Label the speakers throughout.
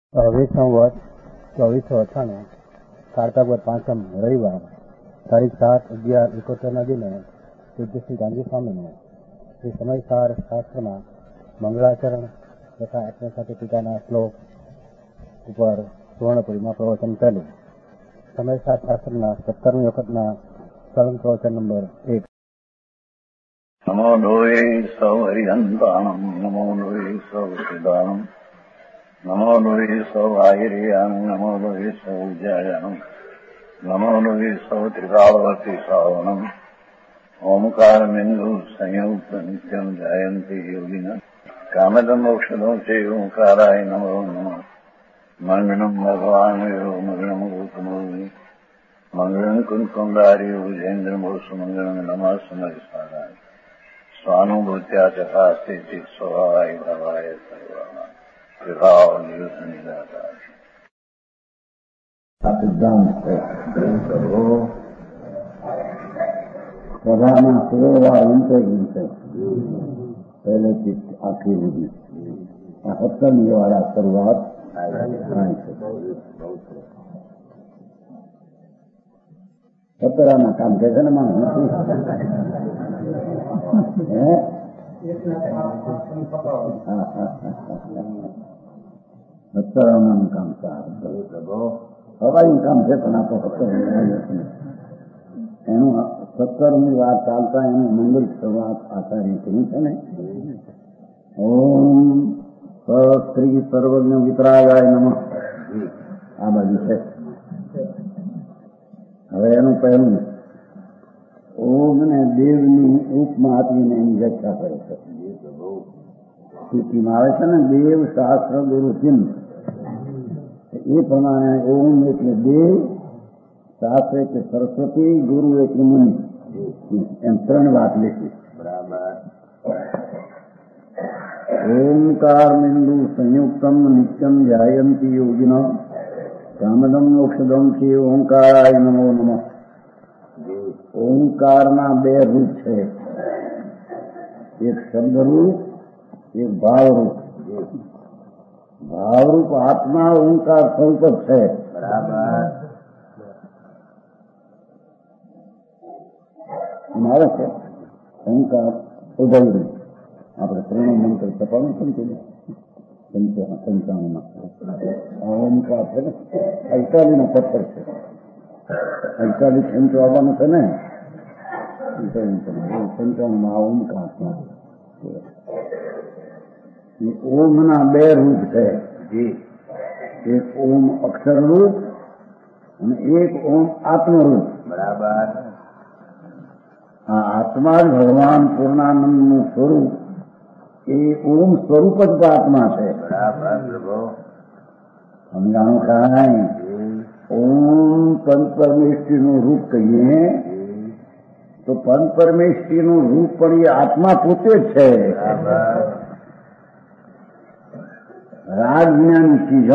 Speaker 1: વિષમવત 2498 કારતક પાંચમ રવિવાર તારીખ 7/11/71 દિને પૂજ્ય શ્રી ગાંધી સ્વામીને શ્રી સમયસાર શાસ્ત્રમાં મંગળાચરણ તથા આપણી સાથે ટીકાના શ્લોક ઉપર સુવર્ણપુરીમાં પ્રવચન પહેલું. સમયસાર શાસ્ત્રના 17મી વખતના સળંગ પ્રવચન નંબર 1.
Speaker 2: નમો લોહે સૌ હરિહંતાણમ નમો લોહે સૌ સિદ્ધાણમ નમો લોહે સૌ આહિર્યાન નમો લોહે સૌ જયાનમ નમો લોહે સૌ ત્રિકાળવતી શ્રાવણમ ઓમકાર બિંદુ સંયુક્ત નિત્યમ જાયંતી યોગિન કામદમ મોક્ષદો છે ઓંકારાય નમો નમઃ. મંગળમ ભગવાન યો મંગળમ ગૌતમોની મંગળમ કુંકુંડાર્યો જૈન્દ્રમોષ મંગળમ નમઃ સમયસારાય स्वानुभूत्या चकास्ते चित स्वभावाय भवाय सर्वमा विभाव नियुद्धनि दाता
Speaker 3: सिद्धांत સભામાં સુરવા ઊંચે પહેલેથી આખી સુધી આ 17મી વાળા શરૂઆત થાય છે. સતરાના કામ છે ને માણસ સત્તરાનું કામ સારું હવાયું કામ છે પણ આ તો 17 એનું 17મી વાત ચાલતા એનું મંગળ શરૂઆત આચાર્ય કર્યું છે ને. ઓમ સ્ત્રી સર્વજ્ઞ વિતરાગાય નમઃ આ બાજુ છે. હવે એનું પહેલું ઓમ ને દેવની ઉપમા આપીને એની વ્યાખ્યા કરે છે. સ્થિતિમાં આવે છે ને દેવ શાસ્ત્ર ગુરુ ચિહ્ન એ પ્રમાણે ઓમ એટલે દેવ, શાસ્ત્ર એટલે સરસ્વતી, ગુરુ એટલે મુનિ, એમ 3 વાત લીધી. બરાબર. ઓમકાર બિંદુ સંયુક્તમ નિત્યમ ધ્યાયંતી યોગિનો કામદમ મોક્ષદમ છે ઓંકારાય નમો નમઃ. ઓંકારના 2 રૂપ છે, એક શબ્દરૂપ, એક ભાવરૂપ. ભાવરૂપ આત્મા ઓંકાર સ્વરૂપ જ છે. બરાબર. મારે છે ઓંકાર ઉભયરૂપ. આપણે 3 મંત્ર તપાવું છે ને 55માં ઓંકાર છે ને 48નો પથ્થર છે. 48 ખેંચો આવવાનું છે ને 55માં ઓમકાર. ઓમના 2 રૂપ છે, એક ઓમ અક્ષર રૂપ અને એક ઓમ આત્મરૂપ. બરાબર. આ આત્મા જ ભગવાન પૂર્ણાનંદનું સ્વરૂપ, એ ઓમ સ્વરૂપ જ આત્મા છે. બરાબર. સમજાણું કાંઈ? ઓમ પંચપરમેષ્ઠીનું રૂપ કહીએ તો પંચપરમેષ્ઠીનું રૂપ પણ એ આત્મા પોતે જ છે. રાજજ્ઞાની ચીજ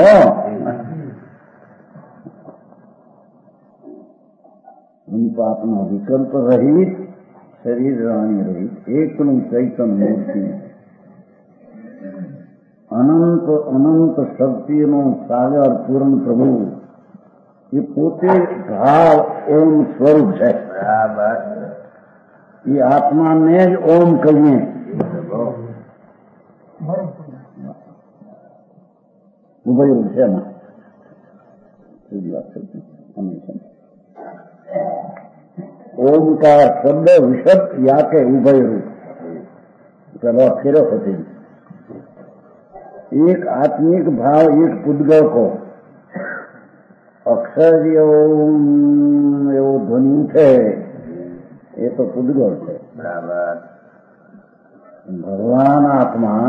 Speaker 3: આપના વિકલ્પ રહિત, શરીર રાણી રહિત, એકનું ચૈતન મૂર્તિ, અનંત અનંત શક્તિનો સાગર પૂર્ણ પ્રભુ, એ પોતે ભાવ ઓમ સ્વરૂપ છે. બરાબર. એ આત્માને જ ઓમ કહીએ. ઉભયરૂપ છે એમાં ઓમકાર શબ્દ વિશદ યાકે ઉભયરૂપ પેલો અક્ષરો હતી. એક આત્મિક ભાવ, એક પૂદગળ કો અક્ષર એવો ધ્વનિ છે એ તો પૂદગળ છે. બરાબર. ભગવાન આત્મા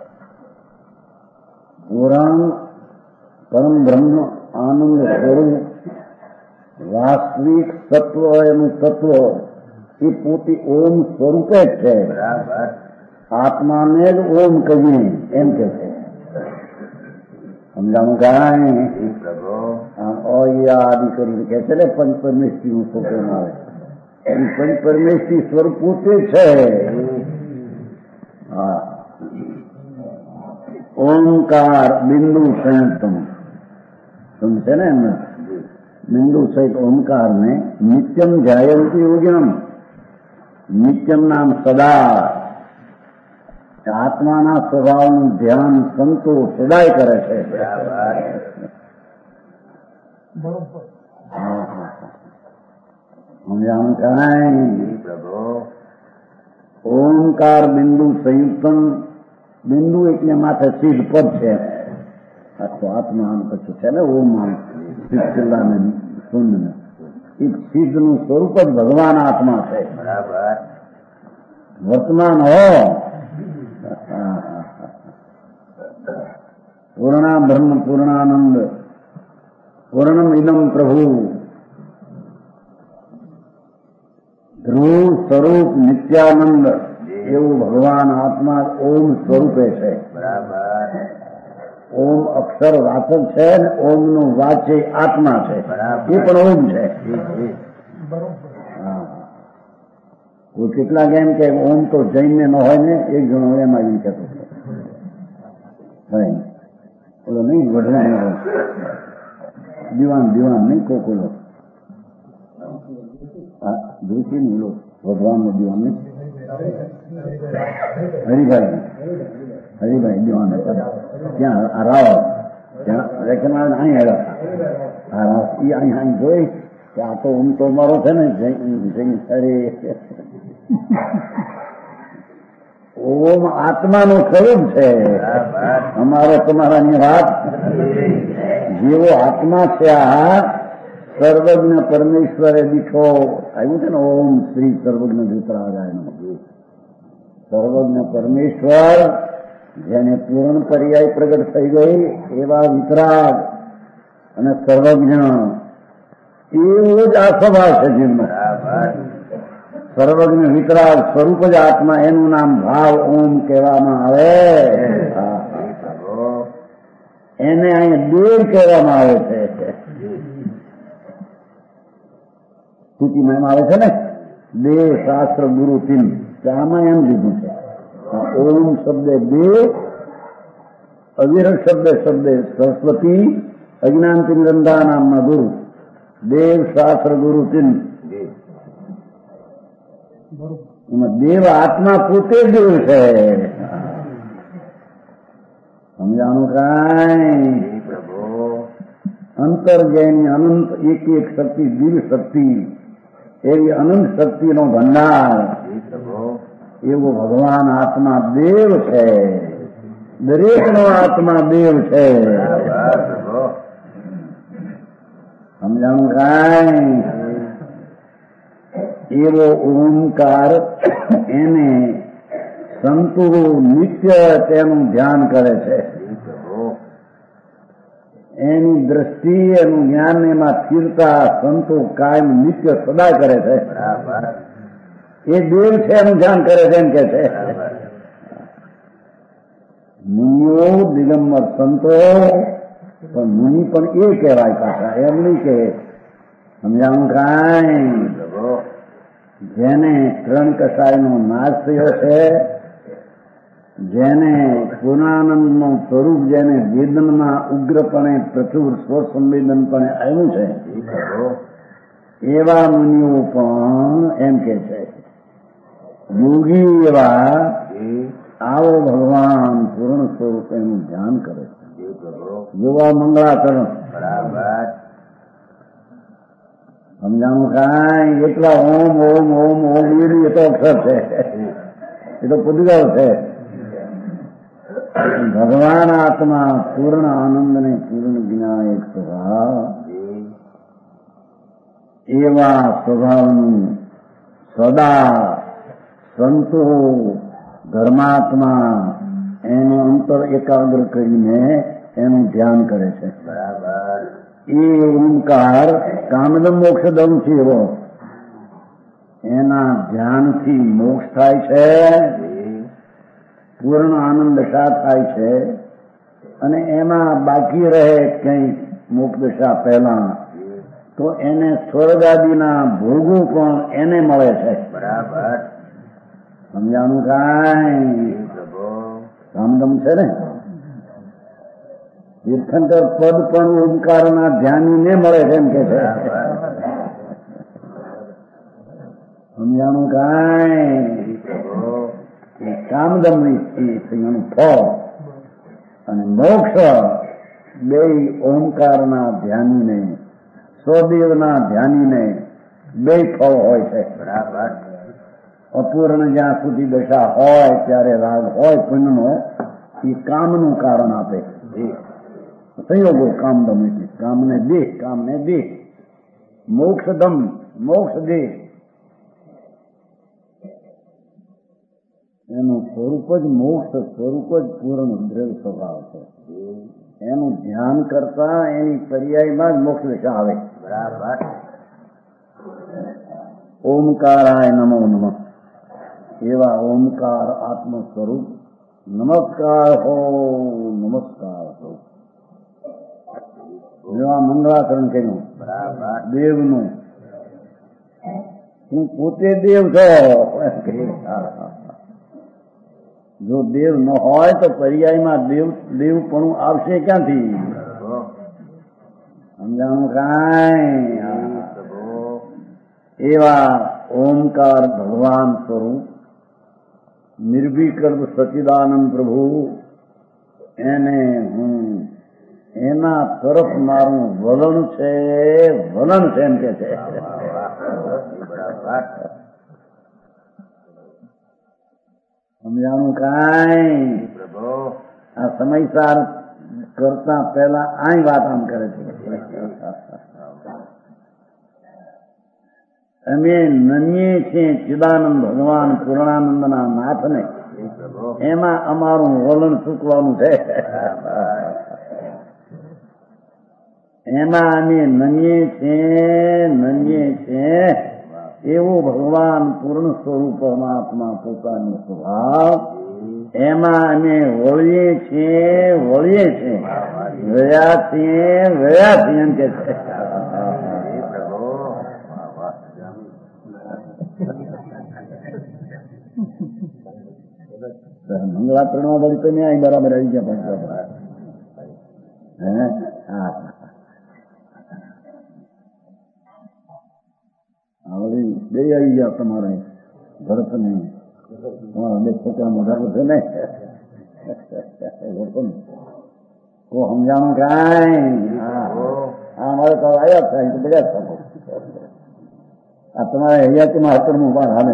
Speaker 3: પુરાણ પરમ બ્રહ્મ આનંદ સ્વરૂપ વાસ્તવિક તત્વ, એનું તત્વ એ પોતે ઓમ સ્વરૂપે જ છે. બરાબર. આત્માને જ ઓમ કહીએ એમ કે છે. સમજાણું કાંઈ? આદિ કરીને કે છે ને પંચપરમેષ્ઠીનું સ્વરૂપ આવે. પંચપરમેષ્ઠી સ્વરૂપ પોતે છે. હા ઓમકાર બિંદુ સંયુક્તમ સમજે ને એમને બિંદુ સહિત ઓમકાર ને નિત્યમ જાયંતી યોગ્યમ નિત્યમ નામ સદા આત્માના સ્વભાવનું ધ્યાન સંતો સદાય કરે છે. સમજાણું કાંઈ ઓમકાર બિંદુ સંયુક્તમ બિંદુ એટલે માથે સીધ પદ છે આખો આત્મા પછી છે ને ઓમ શિલ્લાને શૂન્ય એક સિદ્ધનું સ્વરૂપ જ ભગવાન આત્મા છે. વર્તમાન હો પૂર્ણા બ્રહ્મ પૂર્ણાનંદ પૂર્ણમ ઇદમ પ્રભુ ધ્રુવ સ્વરૂપ નિત્યાનંદ એવું ભગવાન આત્મા ઓમ સ્વરૂપે છે. ઓમ અક્ષર વાચક છે ને ઓમ નું વાચ્ય આત્મા છે એ પણ ઓમ છે. કોઈ કેટલાક એમ કે ઓમ તો જૈનને ન હોય ને એક જણો એમાં એમ કહેતો ઓલો નહીં વઢવા દીવાન નહીં કોકોલો જોશી ને ઓલો ભગવાનનો દીવાન નહીં હરિભાઈ દીવાન હતા ત્યાં આ રાવ ત્યાં રેખનાર અહીં આવ્યા એ અહીં જોઈ કે આ તો ઓમ તો મારો છે ને અરે ઓમ આત્માનું સ્વરૂપ છે અમારો તમારાની વાત જેવો આત્મા છે આ સર્વજ્ઞ પરમેશ્વરે દીઠો આવ્યું છે ને ઓમ શ્રી સર્વજ્ઞ વિતરાગાય સર્વજ્ઞ પરમેશ્વર જેને પૂર્ણ પર્યાય પ્રગટ થઈ ગઈ એવા વિતરાગ અને સર્વજ્ઞ એવો જ આ સ્વભાવ છે જીવનો. સર્વજ્ઞ વિતરાગ સ્વરૂપ જ આત્મા એનું નામ ભાવ ઓમ કહેવામાં આવે. એને અહીંયા દેવ કહેવામાં આવે છે. સ્તુતિમાં એમ આવે છે ને દેવ શાસ્ત્ર ગુરુ તીન આમાં એમ લીધું છે. ઓમ શબ્દ દેવ અવિરત શબ્દ સરસ્વતી અજ્ઞાન તિરંદા નામના ગુરુ દેવ શાસ્ત્ર ગુરુ તીન એમાં દેવ આત્મા પોતે જ દેવ છે. સમજાણું કાંઈ અંતર્જયની અનંત એક શક્તિ દિવ્ય શક્તિ એવી અનંત શક્તિનો ભંડાર એવો ભગવાન આત્મા દેવ છે. દરેકનો આત્મા દેવ છે. સમજાણું કાંઈ એવો ઓમકાર એને સંતો નિત્ય તેનું ધ્યાન કરે છે. એની દ્રષ્ટિ એનું જ્ઞાન એમાં સ્થિરતા સંતો કાયમ નિત્ય સદા કરે છે. એ દેવ છે એનું ધ્યાન કરે છે એમ કે છે. મુનિઓ દિગંબર સંતો પણ મુનિ પણ એ કહેવાય પાછા એમ નહીં કે સમજાણું કાંઈ જેને ત્રણ કસાયનો નાશ થયો છે જેને પૂર્ણાનંદનું સ્વરૂપ જેને વેદનમાં ઉગ્રપણે પ્રચુર સ્વસંવેદનપણે આવ્યું છે એવા મુનિઓ પણ એમ કે છે યોગી એવા આવો ભગવાન પૂર્ણ સ્વરૂપ એનું ધ્યાન કરે છે. જોવા મંગળાચરણ સમજાણું કાંઈ એટલા ઓમ ઓમ ઓમ ઓમ એ તો અક્ષર છે એ તો પુદ્ગલ છે. ભગવાન આત્મા પૂર્ણ આનંદ ને પૂર્ણ વિનાયક સ્વભાવ એવા સ્વભાવનું સદા સંતો ધર્માત્મા એનું અંતર એકાગ્ર કરીને એનું ધ્યાન કરે છે. એ ઓમકાર કામદમ મોક્ષદમ છે એવો એના ધ્યાનથી મોક્ષ થાય છે. પૂર્ણ આનંદ દશા થાય છે અને એમાં બાકી રહે કંઈ મોક્ષ દશા પહેલા તો એને સ્વર્ગાદિના ભોગો પણ એને મળે છે. સમજાણું કાંઈ કામદમ છે ને તીર્થંકર પદ પણ ઓમકારના ધ્યાનને મળે છે એમ કે છે. સમજાણું કાંઈ કામદમની એનું ફળ અને મોક્ષ બે ઓમકારના ધ્યાનીને સ્વદેવના ધ્યાનીને બે ફળ હોય છે. બરાબર. અપૂર્ણ જ્યાં સુધી દશા હોય ત્યારે રાગ હોય પુણ્યનો એ કામનું કારણ આપે. સંયોગો કામદમ એટલે કામને દેહ મોક્ષદમ મોક્ષ દેહ એનું સ્વરૂપ જ મોક્ષ સ્વરૂપ જ પૂર્ણ દ્રવ્ય સ્વભાવ છે. એનું ધ્યાન કરતા એની પર્યાયમાં જ મોક્ષ દશા આવે. બરાબર. ઓમકારાય નમો નમઃ એવા ઓમકાર આત્મ સ્વરૂપ નમસ્કાર હો નમસ્કાર હો એવા મંગળાચરણ કર્યું. બરાબર. દેવનું હું પોતે દેવ છો. જો દેવ ન હોય તો પર્યાયમાં દેવપણું આવશે ક્યાંથી? સમજાણું કાંઈ? એવા ઓમકાર ભગવાન સ્વરૂપ નિર્વિકલ્પ સચિદાનંદ પ્રભુ એને હું એના તરફ મારું વલણ છે એમ કે છે. સમજાણું કાંઈ? આ સમયસાર કરતા પહેલા આ વાત આમ કરે છે. અમે નમીએ છીએ ચિદાનંદ ભગવાન પૂર્ણાનંદના નાથને, એમાં અમારું વલણ ચૂકવાનું છે. એમાં અમે નમીએ છીએ એવું ભગવાન પૂર્ણ સ્વરૂપ પરમાત્મા પોતાનો સ્વભાવ એમાં અમે વળીએ છીએ ગયા છીએ એમ કે છે. મંગળાચરણમાં વળી તો નહીં બરાબર આવી ગયા. વળી બે આવી ગયા તમારે ભરત ને બે છોકરા મોઢા છે ને તો સમજાણું કાંઈ? હા મારે તો આવ્યા થાય તો બધા થતો આ તમારે હૈયાતીમાં હતરમું પણ હાલે.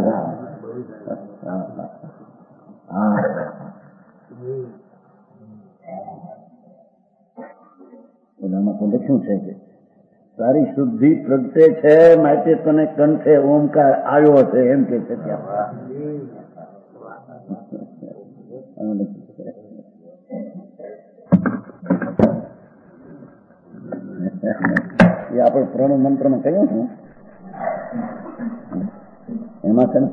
Speaker 3: એનામાં તો લખ્યું છે કે તારી શુદ્ધિ પ્રગટે છે માટે તને કંઠે ઓમકાર આવ્યો છે એમ કે છે. ત્યાં એ આપણે પ્રણવ મંત્રમાં કહ્યું છું એમાં છે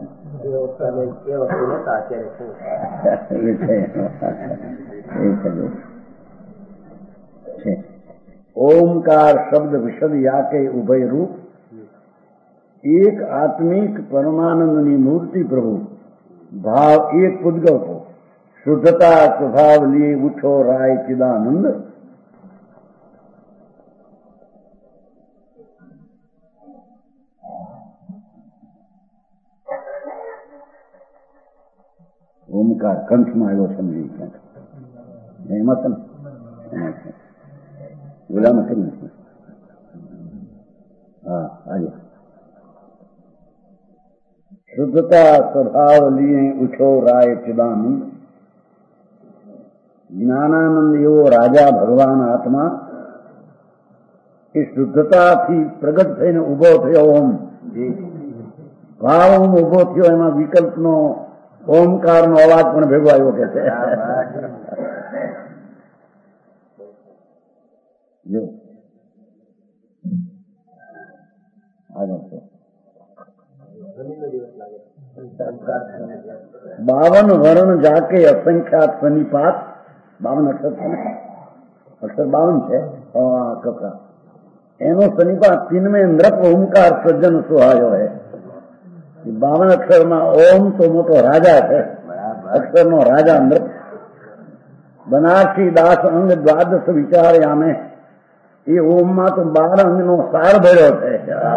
Speaker 3: ને ओमकार शब्द विशद याके उभय रूप एक आत्मिक परमानंदनी मूर्ति प्रभु भाव एक पुद्गल को शुद्धता स्वभाव लिए उठो राय चिदानंद ओमकार कंठ में आयो समझी मत गुलाम करी शुद्धता स्वभाव लिए उठो राय चिदानंद ज्ञानानंद एवो राजा भगवान आत्मा એ શુદ્ધતાથી પ્રગટ થઈને ઉભો થયો. ઓમ ભાવ ઉભો થયો એમાં વિકલ્પનો ઓમકારનો અવાજ પણ ભેગો આવ્યો કે છે. બાવન વર્ણ જાકે અસંખ્યાત સનિપાત 52 અક્ષર છે ને, અક્ષર 52 છે કપડા એનો સનિપાત તીનમે નૃપ ઓમકાર સજ્જન સુહાયો હે. 52 અક્ષરમાં ઓમ તો મોટો રાજા છે, અક્ષરનો રાજા નૃપ બનારસી દાસ અંગ દ્વાદશ વિચાર્યામે એ ઓમમાં તો 12 અંગનો સાર ભર્યો છે.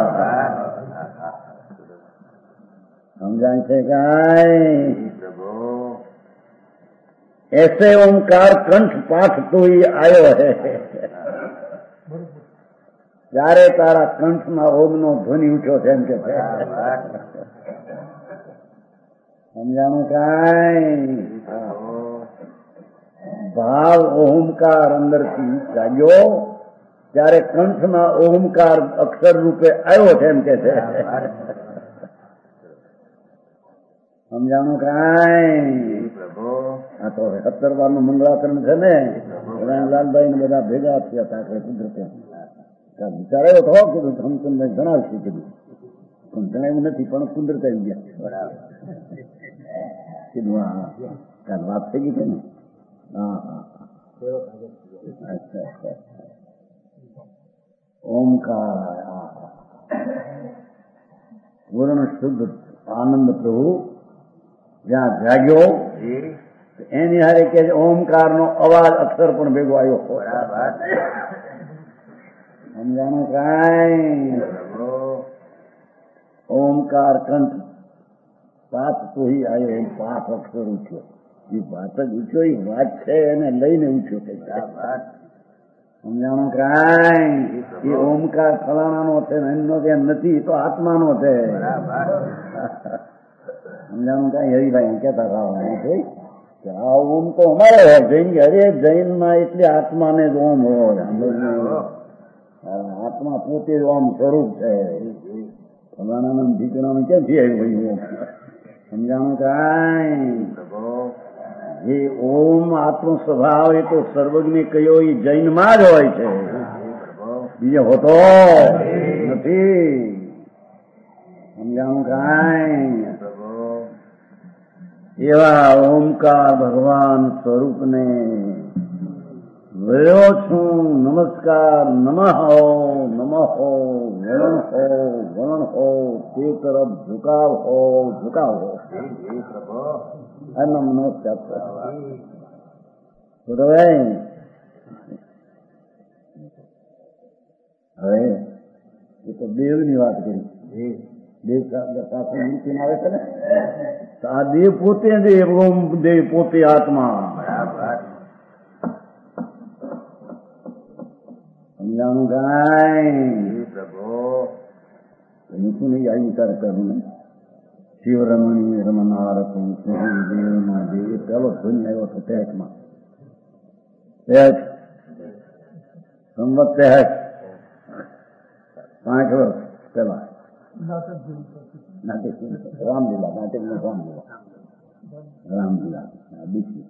Speaker 3: સમજાય છે કાંઈ? ऐसे ओंकार कंठ पाठ तो ही आयो है. જ્યારે તારા કંઠમાં ઓમનો ધ્વનિ ઉઠ્યો છે એમ કે છે. સમજાણું કાંઈ? ભાવ ઓમકાર અંદરથી જાગ્યો ત્યારે કંઠમાં ઓમકાર અક્ષર રૂપે આવ્યો છે એમ કે છે. સમજાણું કાંઈ? આ તો 17 વારનું મંગળાચરણ છે ને, લાલભાઈ ને બધા ભેગા થયા હતા આપણે કુદરતે વિચાર આવ્યો તો કીધું ધમચંદભાઈ જણાવશું કીધું, પણ જણાવ્યું નથી, પણ કુદરત આવી ગયા. કીધું હા કાલ વાત થઈ ગઈ છે ને. હા હા અચ્છા અચ્છા. ઓમકાર પૂર્ણ શુદ્ધ આનંદ પ્રભુ જ્યાં જાગ્યો એની હારે કે ઓમકાર નો અવાજ અક્ષર પણ ભેગો આવ્યો. સમજાણું કાંઈ? ઓમકાર કંઠ પાઠ તો ઈ આવ્યો એમ પાઠ અક્ષર ઉઠ્યો. એ વાત જ ઉઠ્યો, એ વાત છે એને લઈને ઉઠ્યો છે. સમજાણું કાંઈ? એ ઓમકાર ફલાણાનો છે એમનો એમ નથી, તો આત્માનો છે. સમજાણું કાંઈ? હરિભાઈ કહેતા હતા કે આ ઓમ તો અમારે હોય જૈન. અરે જૈન માં એટલે આત્માને જ ઓમ હોય. આત્મા પોતે જ ઓમ સ્વરૂપ છે. ફલાણાના દીકરાનું ક્યાંથી આવ્યું? સમજાણું કાંઈ? એ ઓમ આત્મ સ્વભાવ એ તો સર્વજ્ઞ કયો એ જૈનમાં જ હોય છે, બીજો હોતો નથી. સમજાણું કાંઈ? એવા ઓમકાર ભગવાન સ્વરૂપને વયો છું. નમસ્કાર. નમઃ નમઃ વરણ હો તે તરફ ઝુકાવ હો. આનો નમસ્કાર હવે એ તો દેવની વાત કરી. દેવ સાથે મૂકીને આવે છે ને, આ દેવ પોતે દેવ પોતે આત્મા. સમજાણું કાંઈ? મૂકું નહીં આ વિચાર કરું ને. શિવરમણી રમનારતું દેવમાં દેવ પેલો ધ્વનિ આવ્યો હતો ટેટમાં. સંવત 5 વર્ષ પેલા નાટક રામલીલા, નાટકનું રામલીલા બીજી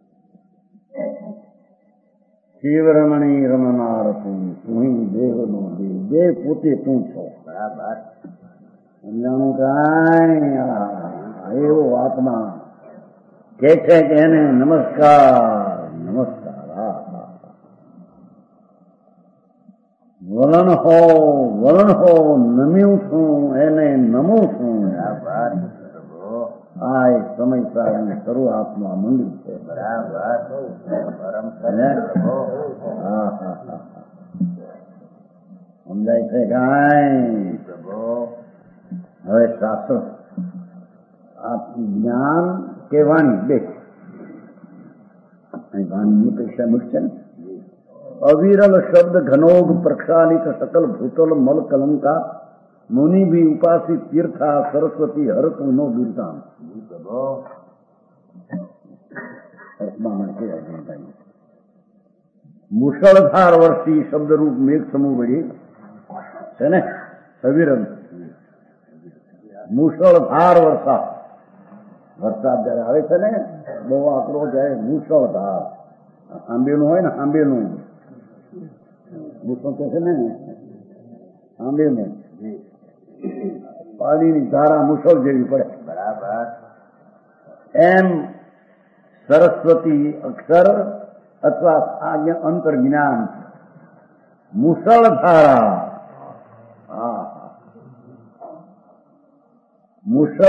Speaker 3: શિવરમણી રમનારતું તું દેવનો દેવ. દેવ પોતે તું છો. બરાબર. સમજાણું કાંઈ? એવો આત્મા કે છે કે એને નમસ્કાર. વલણ હો નમ્યું છું એને નમું છું. આ એક સમય સારની શરૂઆતમાં મંદિર છે. બરાબર. સમજાય છે કાંઈ? હવે શાસ્ત્ર આ જ્ઞાન કે વાણી બે વાણીની અપેક્ષા મુક્ત છે ને. અવિરલ શબ્દ ઘનોગ પ્રક્ષાલિત સકલ ભૂતલ મલ કલંકા મુનિ ભી ઉપાસિત તીર્થા સરસ્વતી હરતું નો બિરદાન. મુશળધાર વર્ષી શબ્દરૂપ મેઘ સમૂહ વળી છે ને. અવિરલ મુશળધાર વરસાદ જયારે આવે છે ને, બહુ આકરો જાય. મુશળધાર આંબેલું હોય ને, આંબેલું મુશળ છે ને, આંબેલું પાણીની ધારા મુશળ જેવી પડે. બરાબર. એમ સરસ્વતી અક્ષર અથવા અંતર જ્ઞાન મુશળધારા.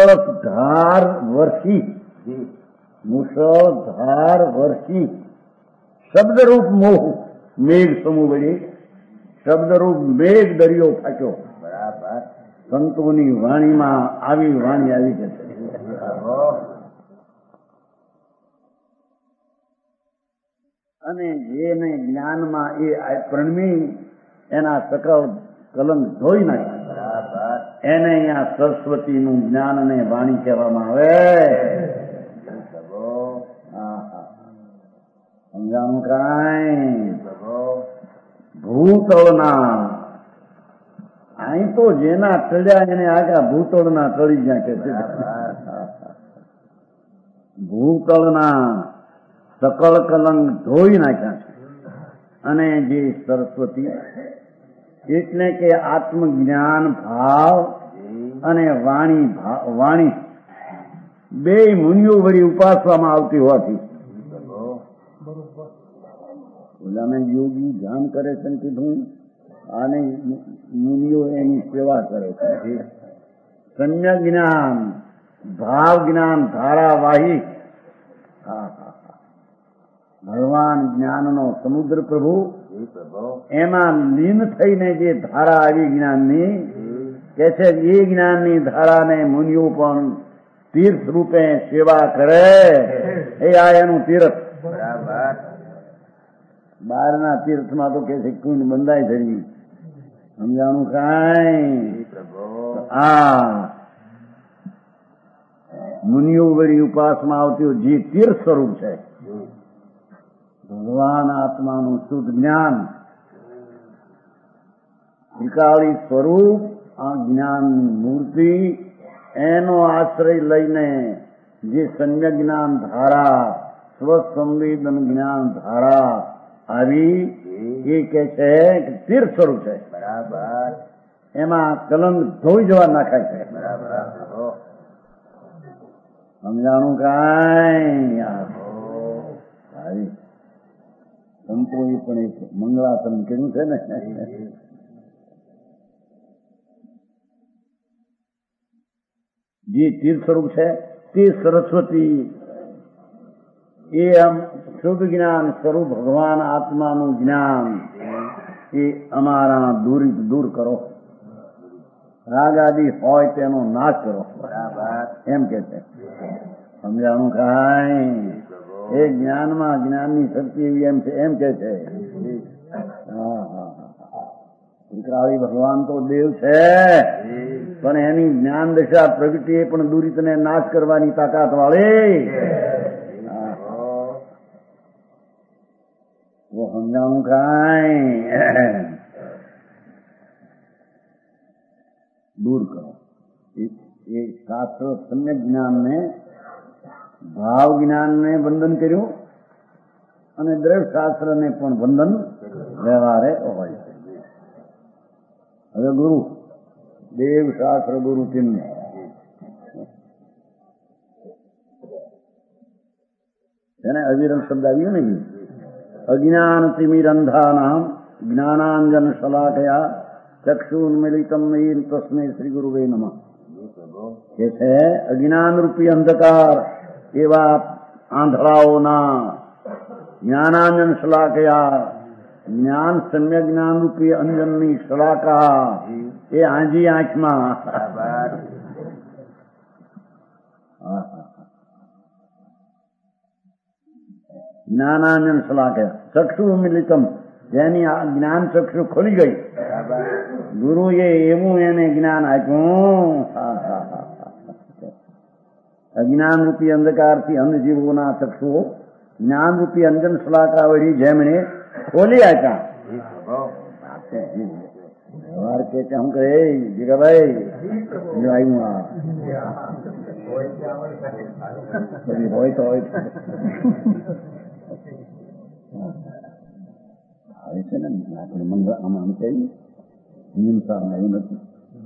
Speaker 3: મુશળધાર વર્ષી શબ્દરૂપ મોહ મેઘ સમૂહ વળી શબ્દરૂપ મેઘ દરિયો ફાટ્યો. બરાબર. સંતોની વાણીમાં આવી વાણી આવી જશે. અને જેને જ્ઞાનમાં એ પ્રણમી એના સકળ કલંક ધોઈ નાખ્યા. એને અહીંયા સરસ્વતીનું જ્ઞાન અને વાણી કહેવામાં આવે. સમજાણું કાંઈ? ભૂતળના અહીં તો જેના ટળ્યા એને આગા ભૂતળના ટળી ગયા કે છે. ભૂતળના સકળ કલંક ધોઈ નાખ્યા છે. અને જે સરસ્વતી એટલે કે આત્મજ્ઞાન ભાવ અને વાણી બે મુનિઓ વળી ઉપાસવામાં આવતી હોવાથી ઓલાને યોગી ધ્યાન કરે છે ને કીધું આને મુનિઓ એની સેવા કરે છે. સમ્યક જ્ઞાન ભાવ જ્ઞાન ધારાવાહી ભગવાન જ્ઞાનનો સમુદ્ર પ્રભુ એમાં લીન થઈને જે ધારા આવી જ્ઞાનની કે છે એ જ્ઞાનની ધારાને મુનિઓ પણ તીર્થ રૂપે સેવા કરે. એ આ એનું તીર્થ. બરાબર. બહારના તીર્થમાં તો કે છે કુંડ બંધાય ધરી. સમજાણું કાંઈ? આ મુનિઓ વળી ઉપાસમાં આવતી જે તીર્થ સ્વરૂપ છે ભગવાન આત્માનું શુદ્ધ જ્ઞાન ત્રિકાળી સ્વરૂપ આ જ્ઞાનની મૂર્તિ એનો આશ્રય લઈને જે સમ્યક જ્ઞાન ધારા સ્વસંવેદન જ્ઞાન ધારા આવી એ કે છે તીર્થ સ્વરૂપ છે. બરાબર. એમાં કલંક ધોઈ જવા નાખાય છે. બરાબર. સમજાણું કાંઈ? સંતોએ પણ એક મંગળાસન કર્યું છે ને. જે તીર્થ સ્વરૂપ છે તે સરસ્વતી એ આમ શુદ્ધ જ્ઞાન સ્વરૂપ ભગવાન આત્માનું જ્ઞાન એ અમારા દૂર કરો. રાગ આદિ હોય તેનો નાશ કરો. બરાબર. એમ કે છે. સમજાણું કાંઈ? એ જ્ઞાનમાં જ્ઞાનની શક્તિ એવી એમ કે છે. ત્રિકાળી ભગવાન તો દેવ છે પણ એની જ્ઞાન દશા પ્રગટીએ પણ દુરિતને નાશ કરવાની તાકાત વાળી. સમજાણું કાંઈ? દૂર કરો. એ શાસ્ત્ર સમ્યક જ્ઞાનને ભાવ જ્ઞાનને બંધન કર્યું અને દ્રવ્ય શાસ્ત્રને પણ બંધન વ્યવહારે હોય છે. હવે ગુરુ દેવ શાસ્ત્ર ગુરુ તીન એને અવિરલ શબ્દ આવ્યું ને. અજ્ઞાન તિમિરંધાનામ જ્ઞાનાંજન શલાકયા ચક્ષુન્મિલિતમ તસ્મૈ શ્રી ગુરુવે નમઃ. કે છે અજ્ઞાન રૂપી અંધકાર એવા આંધળાઓના જ્ઞાનાંજન શલાકયા જ્ઞાન સમ્ય જ્ઞાન રૂપી અંજનની શલાકા એ આંજી આંખમાં જ્ઞાનાંજન શલાકયા ચક્ષુ મિલિતમ જેની જ્ઞાન ચક્ષુ ખોલી ગઈ ગુરુએ એવું એને જ્ઞાન આપ્યું. અજ્ઞાન રૂપી અંધકારથી અંધજીવોના ચક્ષુઓ જ્ઞાન રૂપી અંજન શલાકા વળી જેમણે ખોલી આપ્યા. વ્યવહાર કે હું કહે જીગાભાઈ આવ્યું હોય તો હોય આવે છે ને આપણે મંગળ આમાં કહીએ હિંસામાં એવું નથી.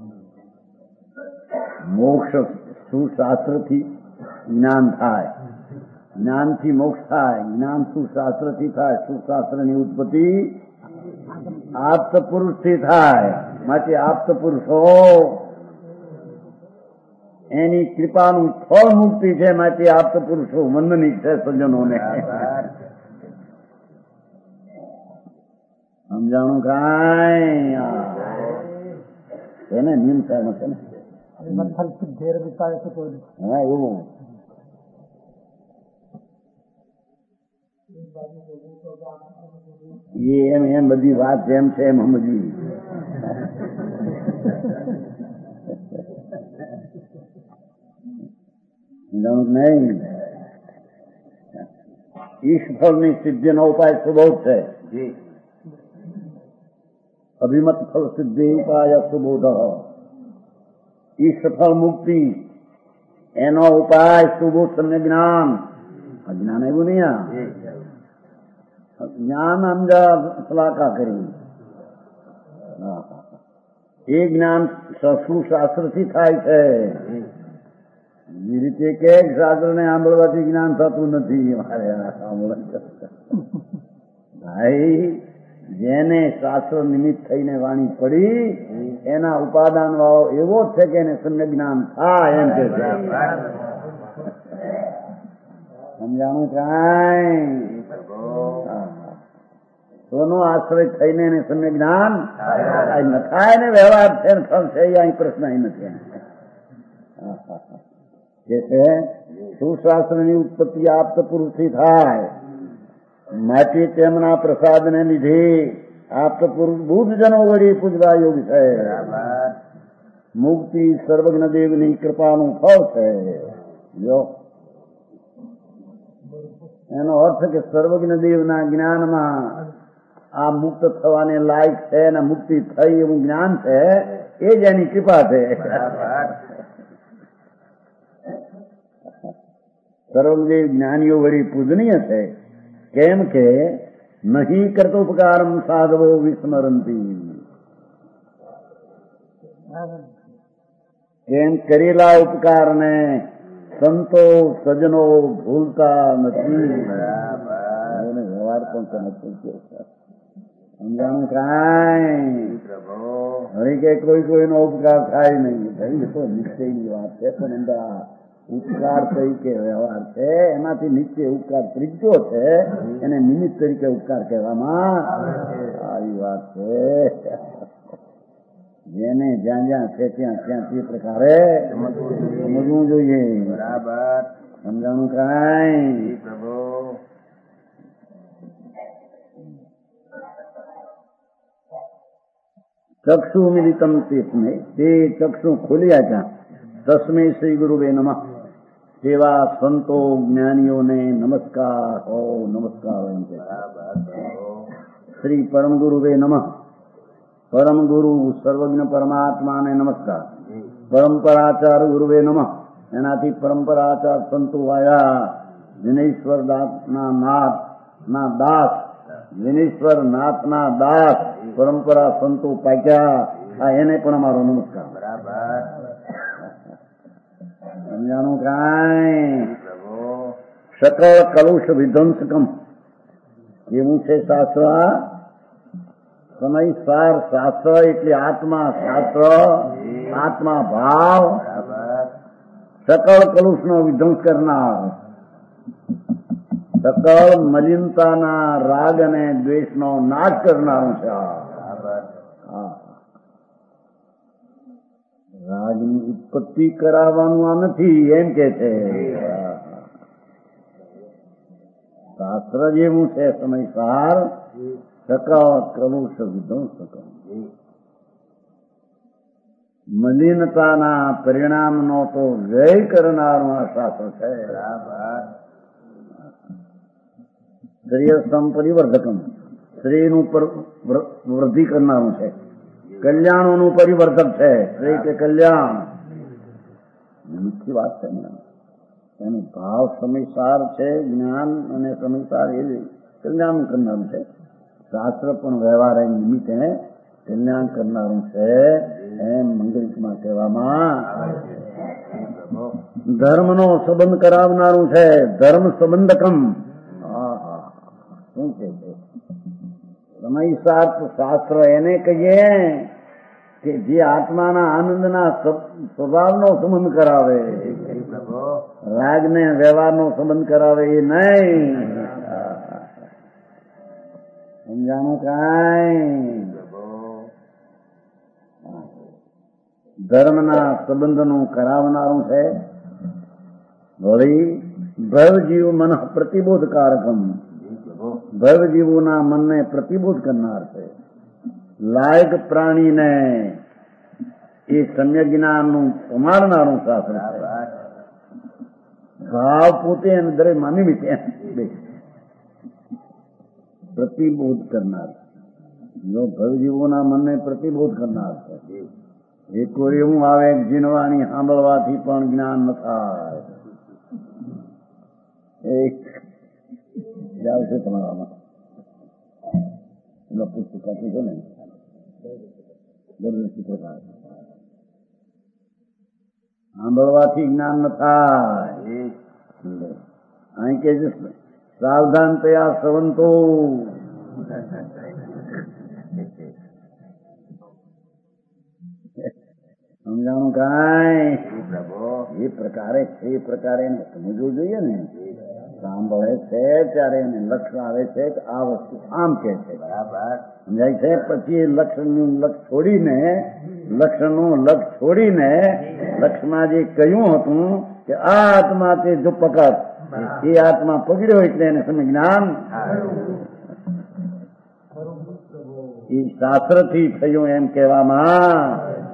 Speaker 3: મોક્ષ સુશાસ્ત્રથી જ્ઞાન થાય, જ્ઞાનથી મોક્ષ થાય, જ્ઞાન સુશાસ્ત્રથી થાય. સુશાસ્ત્રની ઉત્પત્તિ આપ્ત પુરુષથી થાય. માટે આપ્ત પુરુષો એની કૃપાનું ફળ મુક્તિ છે. માટે આપ્ત પુરુષો વંદનિક છે સજ્જનોને. સમજાણું કાંઈ એને નિયમ સાહેબ છે ને હા એવું એમ એમ બધી વાત જેમ છે એમ સમજી નહીં ઈશ્વરની સિદ્ધિનો ઉપાય સુબોધ છે અભિમત ફળ સિદ્ધિ ઉપાય સુબોધ ઈશ્વર મુક્તિ એનો ઉપાય સુબોધ તમને જ્ઞાન અજ્ઞાન એવું નહીં જ્ઞાન સમજા સલાકા કરી એ જ્ઞાન શાસ્ત્રથી થાય છે એ રીતે કે શાસ્ત્ર ને સાંભળવાથી જ્ઞાન થતું નથી મારે ભાઈ જેને શાસ્ત્ર નિમિત્ત થઈને વાણી પડી એના ઉપાદાન વાળો એવો છે કે એને સમ્યક જ્ઞાન થાય એમ કે સમજાણું કાંઈ સોનો આશ્રય થઈને એને સમ્યક જ્ઞાન થાય ને વ્યવહાર છે ને ફળ છે અહીં પ્રશ્ન નથી કે છે સુશાસ્ત્રની ઉત્પત્તિ આપ્ત પુરુષથી થાય માટે તેમના પ્રસાદને લીધે આપ્ત પુરુષ બુદ્ધજનો વળી પૂજવા યોગ છે મુક્તિ સર્વજ્ઞ દેવની કૃપાનું ફળ છે જો એનો અર્થ કે સર્વજ્ઞ દેવના જ્ઞાનમાં આ મુક્ત થવાને લાયક છે અને મુક્તિ થઈ એવું જ્ઞાન છે એ જ એની કૃપા છે સર્વદેવ જ્ઞાનીઓ વળી પૂજનીય છે કેમ કે નહીં કર્તોપકારમ સાધવો વિસ્મરંતી એમ કરેલા ઉપકારને સંતો સજ્જનો ભૂલતા નથી વ્યવહાર પણ સમજાણું કાંઈ હવે કે કોઈનો ઉપકાર થાય નહીં ભાઈ એ તો નિશ્ચયની વાત છે પણ અંદર ઉપકાર તરીકે વ્યવહાર છે એમાંથી નીચે ઉપકાર ત્રીજો છે એને નિમિત્ત તરીકે ઉપકાર કહેવામાં આવી વાત છે જેને જ્યાં જ્યાં છે ત્યાં તે પ્રકારે સમજવું જોઈએ બરાબર સમજાણું કાંઈ ચક્ષુ મિલિતમ તે ચક્ષુ ખોલ્યા ત્યાં તસ્મે શ્રી ગુરુવે નમઃ તેવા સંતો જ્ઞાનીઓને નમસ્કાર હો નમસ્કાર શ્રી પરમ ગુરુવે નમઃ પરમ ગુરુ સર્વજ્ઞ પરમાત્માને નમસ્કાર પરંપરાચાર ગુરુવે નમઃ એનાથી પરંપરાચાર સંતો આયા વિનેશ્વર નાથના નાથના દાસ વિનેશ્વર નાથના દાસ પરંપરા સંતો પાક્યા આ એને પણ અમારો નમસ્કાર બરાબર સમજાણું કાંઈ સકળ કલુષ વિધ્વંસકમ એવું છે શાસ્ત્ર સમય સાર શાસ્ત્ર એટલે આત્મા શાસ્ત્ર આત્મા ભાવ સકળ કલુષનો વિધ્વંસ કરનાર સકળ મલિનતાના રાગ અને દ્વેષનો નાશ કરનારું છે રાગની ઉત્પત્તિ કરાવવાનું આ નથી એમ કે છે શાસ્ત્ર જેવું છે સમય સાર સકળ કલુષ વિધ્વંસક મલિનતાના પરિણામનો તો વ્યય કરનારું આ શાસ્ત્ર છે શ્રેયસ્તમ પરિવર્ધકમ શ્રેયનું વૃદ્ધિ કરનારું છે કલ્યાણોનું પરિવર્તક છે શ્રેય કે કલ્યાણ મુખ્ય વાત છે એનો ભાવ સમયસાર છે જ્ઞાન અને સમયસાર એ કલ્યાણ કરનારું છે શાસ્ત્ર પણ વ્યવહાર એમ નિમિત્તે કલ્યાણ કરનારું છે એમ મંગળમાં કહેવામાં ધર્મનો સંબંધ કરાવનારું છે ધર્મ સંબંધકમ શું કે સમયસાર શાસ્ત્ર એને કહીએ કે જે આત્માના આનંદના સ્વભાવનો સંબંધ કરાવે રાગને વ્યવહારનો સંબંધ કરાવે એ નહીં સમજાણું કાંઈ? ધર્મના સંબંધનું કરાવનારું છે. વળી ભવજીવ મન પ્રતિબોધકારકમ, ભવજીવોના મનને પ્રતિબોધ કરનાર છે. લાયક પ્રાણીને એ સમ્યક જ્ઞાનનું પમાડનારું શાસ્ત્ર છે. ભાવ પોતે અને દરેક માનવી છે, પ્રતિબોધ કરનાર. જો ભવજીવોના મનને પ્રતિબોધ કરનાર છે. એક કોઈ એવું આવે જીનવાણી સાંભળવાથી પણ જ્ઞાન ન થાય. એક આવશે તમારામાં પુસ્તક આપી છે ને, સાંભળવાથી જ્ઞાન ન થાય. અહીં કે સાવધાન તયા શ્રવંતો, સમજાણું કાંઈ? એ પ્રકારે છે, એ પ્રકારે એને સમજવું જોઈએ ને. સાંભળે છે ત્યારે એને લક્ષ આવે છે કે આ વસ્તુ આમ કે છે, બરાબર સમજાય છે. પછી લક્ષનું લક્ષ છોડીને, લક્ષનું લક્ષ છોડીને લક્ષમાં જે કહ્યું હતું કે આ આત્મા તે જો પકડ, એ આત્મા પકડ્યો એટલે એને સમજ જ્ઞાન એ શાસ્ત્રથી થયું એમ કહેવામાં.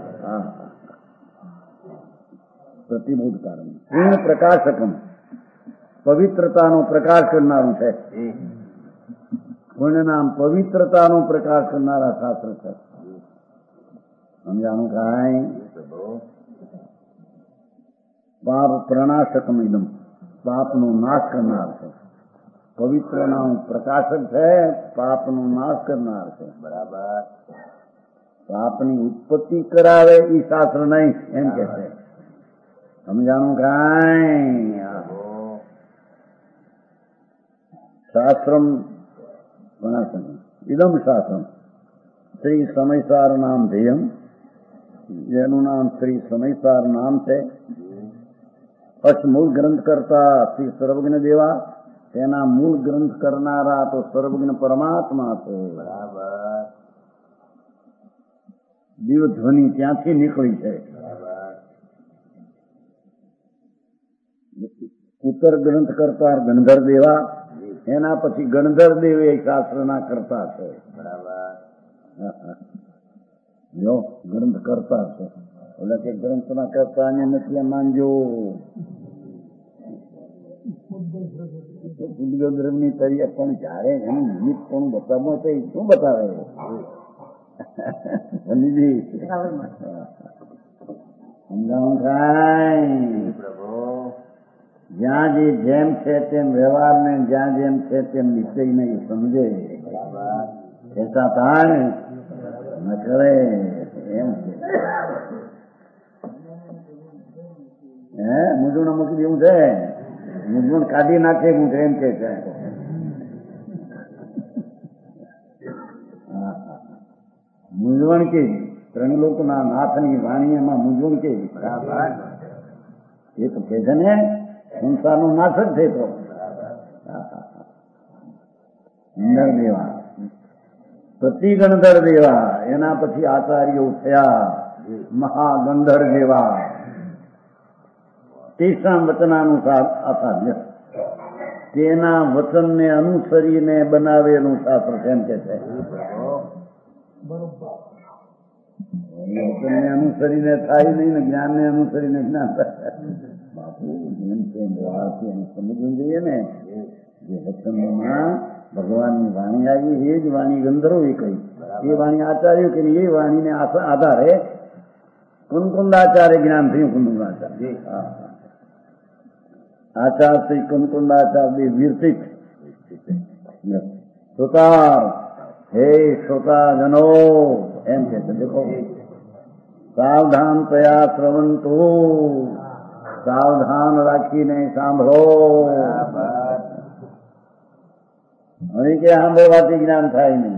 Speaker 3: પ્રતિબોધ કારણ પૂર્ણ પ્રકાશકમ, પવિત્રતાનો પ્રકાશ કરનારું છે. પુણ્ય નામ પવિત્રતાનો પ્રકાશ કરનારા શાસ્ત્ર છે. સમજાણું કાંઈ? પાપ પ્રણાશકમ ઇદમ, પાપનો નાશ કરનાર છે. પવિત્ર નામ પ્રકાશક છે, પાપનો નાશ કરનાર છે. બરાબર. પાપની ઉત્પત્તિ કરાવે એ શાસ્ત્ર નહીં એમ કે છે. સમજાણું કાંઈ? શાસ્ત્રમ ઇદમ શાસ્ત્રમ શ્રી સમયસાર નામ ધ્યેયમ, જેનું નામ શ્રી સમયસાર નામ છે. મૂળ ગ્રંથ કરતા શ્રી સર્વજ્ઞ દેવા, તેના મૂળ ગ્રંથ કરનારા તો સર્વજ્ઞ પરમાત્મા છે. બરાબર. દિવ્યધ્વનિ ત્યાંથી નીકળી છે. ઉત્તર ગ્રંથ કરતા ગણધર દેવા, એના પછી ગણધર દેવ એ શાસ્ત્રના કરતા છે. બરાબર. જો ગ્રંથ કરતા છે એટલે કે ગ્રંથના કરતા ને નથી માનજો. ની તરીકે પણ જયારે એનું નિમિત્ત પણ બતાવો તો એ શું બતાવે? સમજાવું કાંઈ? જ્યાં જે જેમ છે તેમ વ્યવહાર ને, જ્યાં જેમ છે તેમ નિશ્ચય નહીં સમજે, એસા થાય ન કરે એમ છે. મૂંઝવણ મૂકી દેવું છે, મૂંઝવણ કાઢી નાખે હું એમ કે છે. મૂંઝવણ કેવી? ત્રણ લોકના નાથની વાણી એમાં મૂંઝવણ કેવી? એ તો કે છે ને સંસારનો નાશ જ છે. તો ગણધર દેવા, પ્રતિ ગણધર દેવા, એના પછી આચાર્યો થયા મહાગંધર દેવા. તેષામ વચનાનુસાર આચાર્ય, તેના વચનને અનુસરીને બનાવેલું શાસ્ત્ર કેમ કે છે. વચનને અનુસરીને થાય નહીં ને જ્ઞાનને અનુસરીને જ્ઞાન થાય. બાપુ જેમ છે એને સમજવું જોઈએ ને. જે વચનમાં ભગવાનની વાણી આવી એ જ વાણી ગંધર્વોએ કહી, એ વાણી આચાર્યો કે એ વાણીને આધારે કુંકુંડાચાર્ય જ્ઞાન થયું. કુંકુંડાચાર્ય આચાર શ્રી કુંકુંડાચાર્ય વીરતિક શ્રોતા, હે શ્રોતાજનો એમ કે દેખો સાવધાન તયા શ્રવંતો, સાવધાન રાખીને સાંભળો. હવે કે સાંભળવાથી જ્ઞાન થાય નહીં.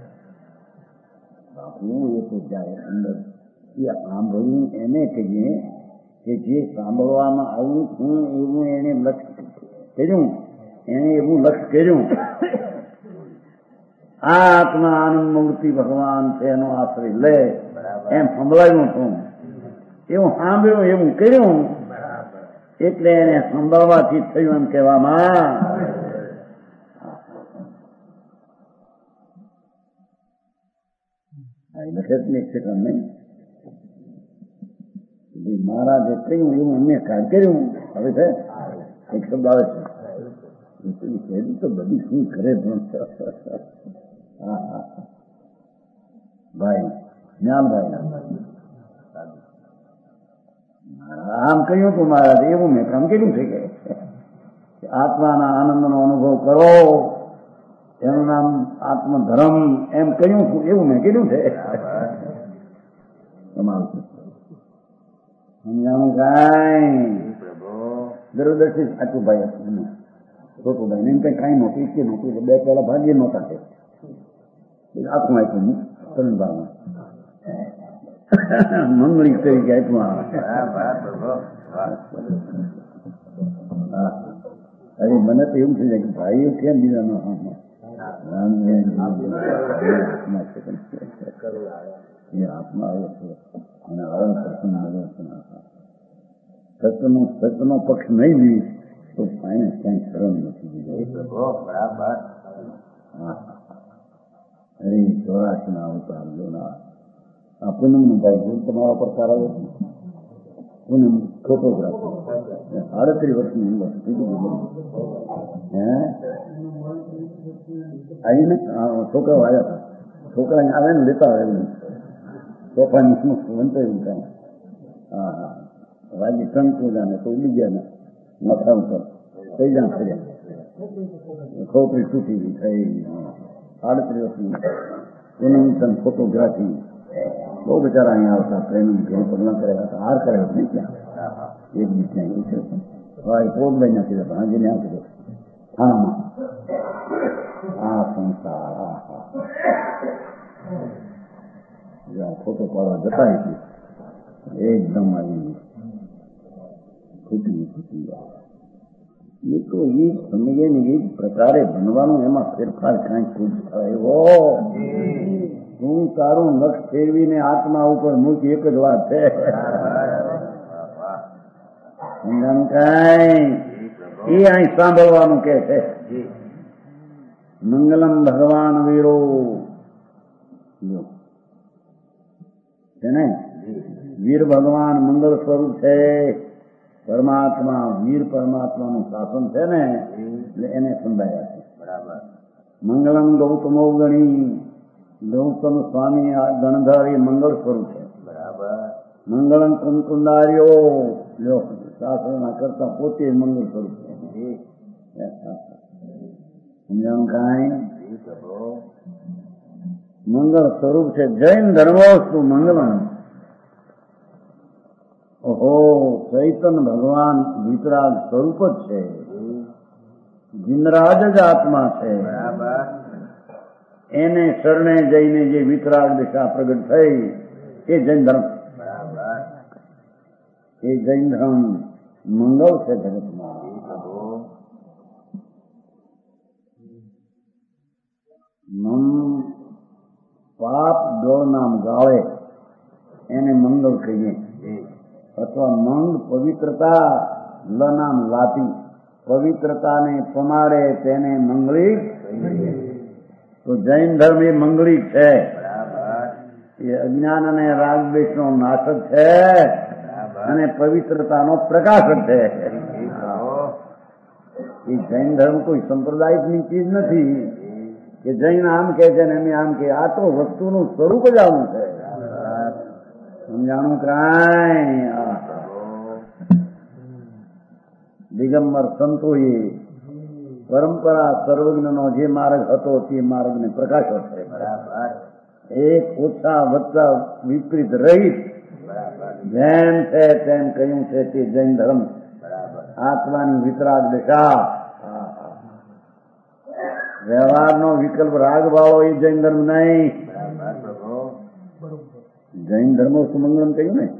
Speaker 3: બાપુ એ તો જાય અંદર સાંભળ્યું એને કહીએ કે જે સાંભળવામાં આવ્યું છું એવું એને લક્ષ્ય કર્યું, એને એવું લક્ષ્ય કર્યું. આ આત્મા આનંદ મૂર્તિ ભગવાન છે એનો આશ્રય લે એમ સંભળાયું હતું. એવું સાંભળ્યું એવું કર્યું એટલે એને સંભાળવાથી થયું એમ કહેવામાં. લખે જ નહીં છે તમને મહારાજે કહ્યું એવું એમને કાઢ કર્યું. હવે છે એક શબ્દ આવે છે તો બધી શું કરે પણ ભાઈ જ્ઞાનભાઈ આમ કહ્યું હતું મહારાજ એવું મેં કામ કર્યું છે કે આત્માના આનંદનો અનુભવ કરો એનું નામ આત્મધર્મ એમ કહ્યું છું એવું મેં કીધું છે. તમારું સમજાણું કાંઈ દૂરદર્શી આટલું ભાઈ છોટું ભાઈ એમ કઈ કાંઈ નહોતું કે નહોતું બે પહેલા ભાગ્ય નહોતા છે આખું આપ્યું તરણભારમાં મંગળી તરીકે આપ્યું અરે મને તો એવું થઈ જાય કે ભાઈઓ કેમ બીજા નો આત્મા આવ્યો છે અને આનંદ પ્રસન્ન આવ્યો છે. સત્યનો પક્ષ નહીં બી તો કાંઈ ક્યાંય શરણ નથી દીધો. બરાબર. અરે 84 ના અવતાર જોના આ પૂનમનું ભાઈ તમારા પર કરાવે છે. પૂનમ ફોટોગ્રાફર 38 વર્ષની ઉંમર આવીને છોકરાઓ આવ્યા હતા. છોકરા આવે ને લેતા આવે તોફાની વંતો એવું કાંઈ હા હા રાજી ટંકુ જાણે તો ઉડી ગયા ને માથા ઉપર કઈ જાણ થયા ખોપરી તૂટી ગઈ થઈ 38 વર્ષની પૂનમ ફોટોગ્રાફી બહુ બિચારા અહીંયા આવતા પ્રેમી ઘેર પગલાં કર્યા હતા. હાર કર્યા નહીં ત્યાં એક બી ત્યાં એવું છે ભાઈ પોતભાઈ નાખી દેતા હાજી ને આપી દે થાણામાં આ સંસાર ફોટો પાડવા જતા એકદમ આવી ખૂટી એ તો એ સમજે ને એ પ્રકારે બનવાનું એમાં ફેરફાર કાંઈ ખુદ થયો. તું તારું નખ ફેરવીને આત્મા ઉપર મૂકી એક જ વાત છે. સમજાનું કાંઈ એ અહીં સાંભળવાનું કે છે. મંગલમ ભગવાન વીરો છે ને વીર ભગવાન મંગળ સ્વરૂપ છે. પરમાત્મા વીર પરમાત્માનું શાસન છે ને એટલે એને સંભાળ્યા છે. બરાબર. મંગલમ ગૌતમો ગણી ગૌતમ સ્વામી ગણધારી મંગળ સ્વરૂપ છે. બરાબર. મંગલમ કુંકુંદારીઓ શાસ્ત્રના કરતા પોતે મંગળ સ્વરૂપ છે. સમજાણું કાંઈ મંગળ સ્વરૂપ છે. જૈન ધર્મોસ્તુ મંગલમ. ઓહો ચૈતન્ય ભગવાન વિતરાગ સ્વરૂપ જ છે. જિનરાજ જ આત્મા છે. એને શરણે જઈને જે વિતરાગ દિશા પ્રગટ થઈ એ જૈન ધર્મ. એ જૈન ધર્મ મંગળ છે જગતમાં. પાપ ગળ નામ ગાળે એને મંગળ કહીએ અથવા મંગ પવિત્રતા લ નામ લાતી પવિત્રતાને પમાડે તેને મંગળિક. તો જૈન ધર્મ એ મંગળિક છે. એ અજ્ઞાન અને રાગદ્વેષ નો નાશક છે અને પવિત્રતાનો પ્રકાશક છે. એ જૈન ધર્મ કોઈ સંપ્રદાયની ચીજ નથી કે જૈન આમ કે છે ને એમ આમ કે આ તો વસ્તુનું સ્વરૂપ જ આવું છે. સમજાણું કાંઈ દિગંબર સંતોએ પરંપરા સર્વજ્ઞનો જે માર્ગ હતો તે માર્ગને પ્રકાશો છે. એક ઓછા વત્તા વિપરીત રહિત જેમ છે તેમ કહ્યું છે તે જૈન ધર્મ. આત્માની વિતરાગ દિશા વ્યવહારનો વિકલ્પ રાગ વાળો એ જૈન ધર્મ નહીં. જૈન ધર્મો સુમંગલમ કહ્યું ને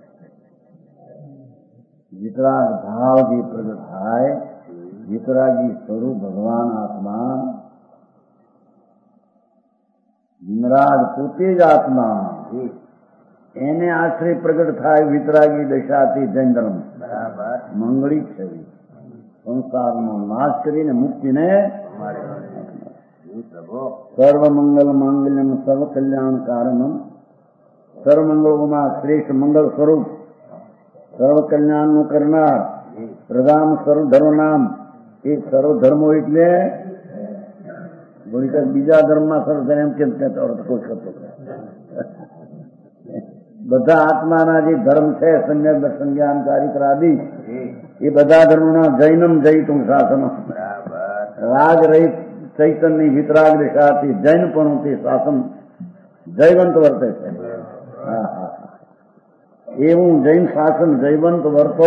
Speaker 3: વિતરાગ ભાવ જે પ્રગટ થાય વિતરાગી સ્વરૂપ ભગવાન આત્મા વિમરાગ પોતે જ આત્મા, એને આશ્રય પ્રગટ થાય વિતરાગી દશાથી જૈન ધર્મ મંગળી છે. સંસારનો નાશ કરીને મુક્તિને સર્વ મંગલ માંગલ્યમ સર્વ કલ્યાણ કારણમ, સર્વ મંગળોમાં શ્રેષ્ઠ મંગળ સ્વરૂપ, સર્વ કલ્યાણનું કરનાર, પ્રધાન સર્વ ધર્મ નામ. એ સર્વ ધર્મો એટલે બીજા ધર્મમાં સર્વ ધર્મ એમ કેમ કોઈ કરતો બધા આત્માના જે ધર્મ છે સંજ્ઞા દર્શન જ્ઞાન ચારિત્ર આદિ, એ બધા ધર્મોના જૈનમ જયતું શાસન, રાગ રહિત ચૈતન્ય વિતરાગ દિશાથી જૈન પણ તે શાસન જયવંત વર્તે છે. એવું જૈન શાસન જયવંત વર્તો.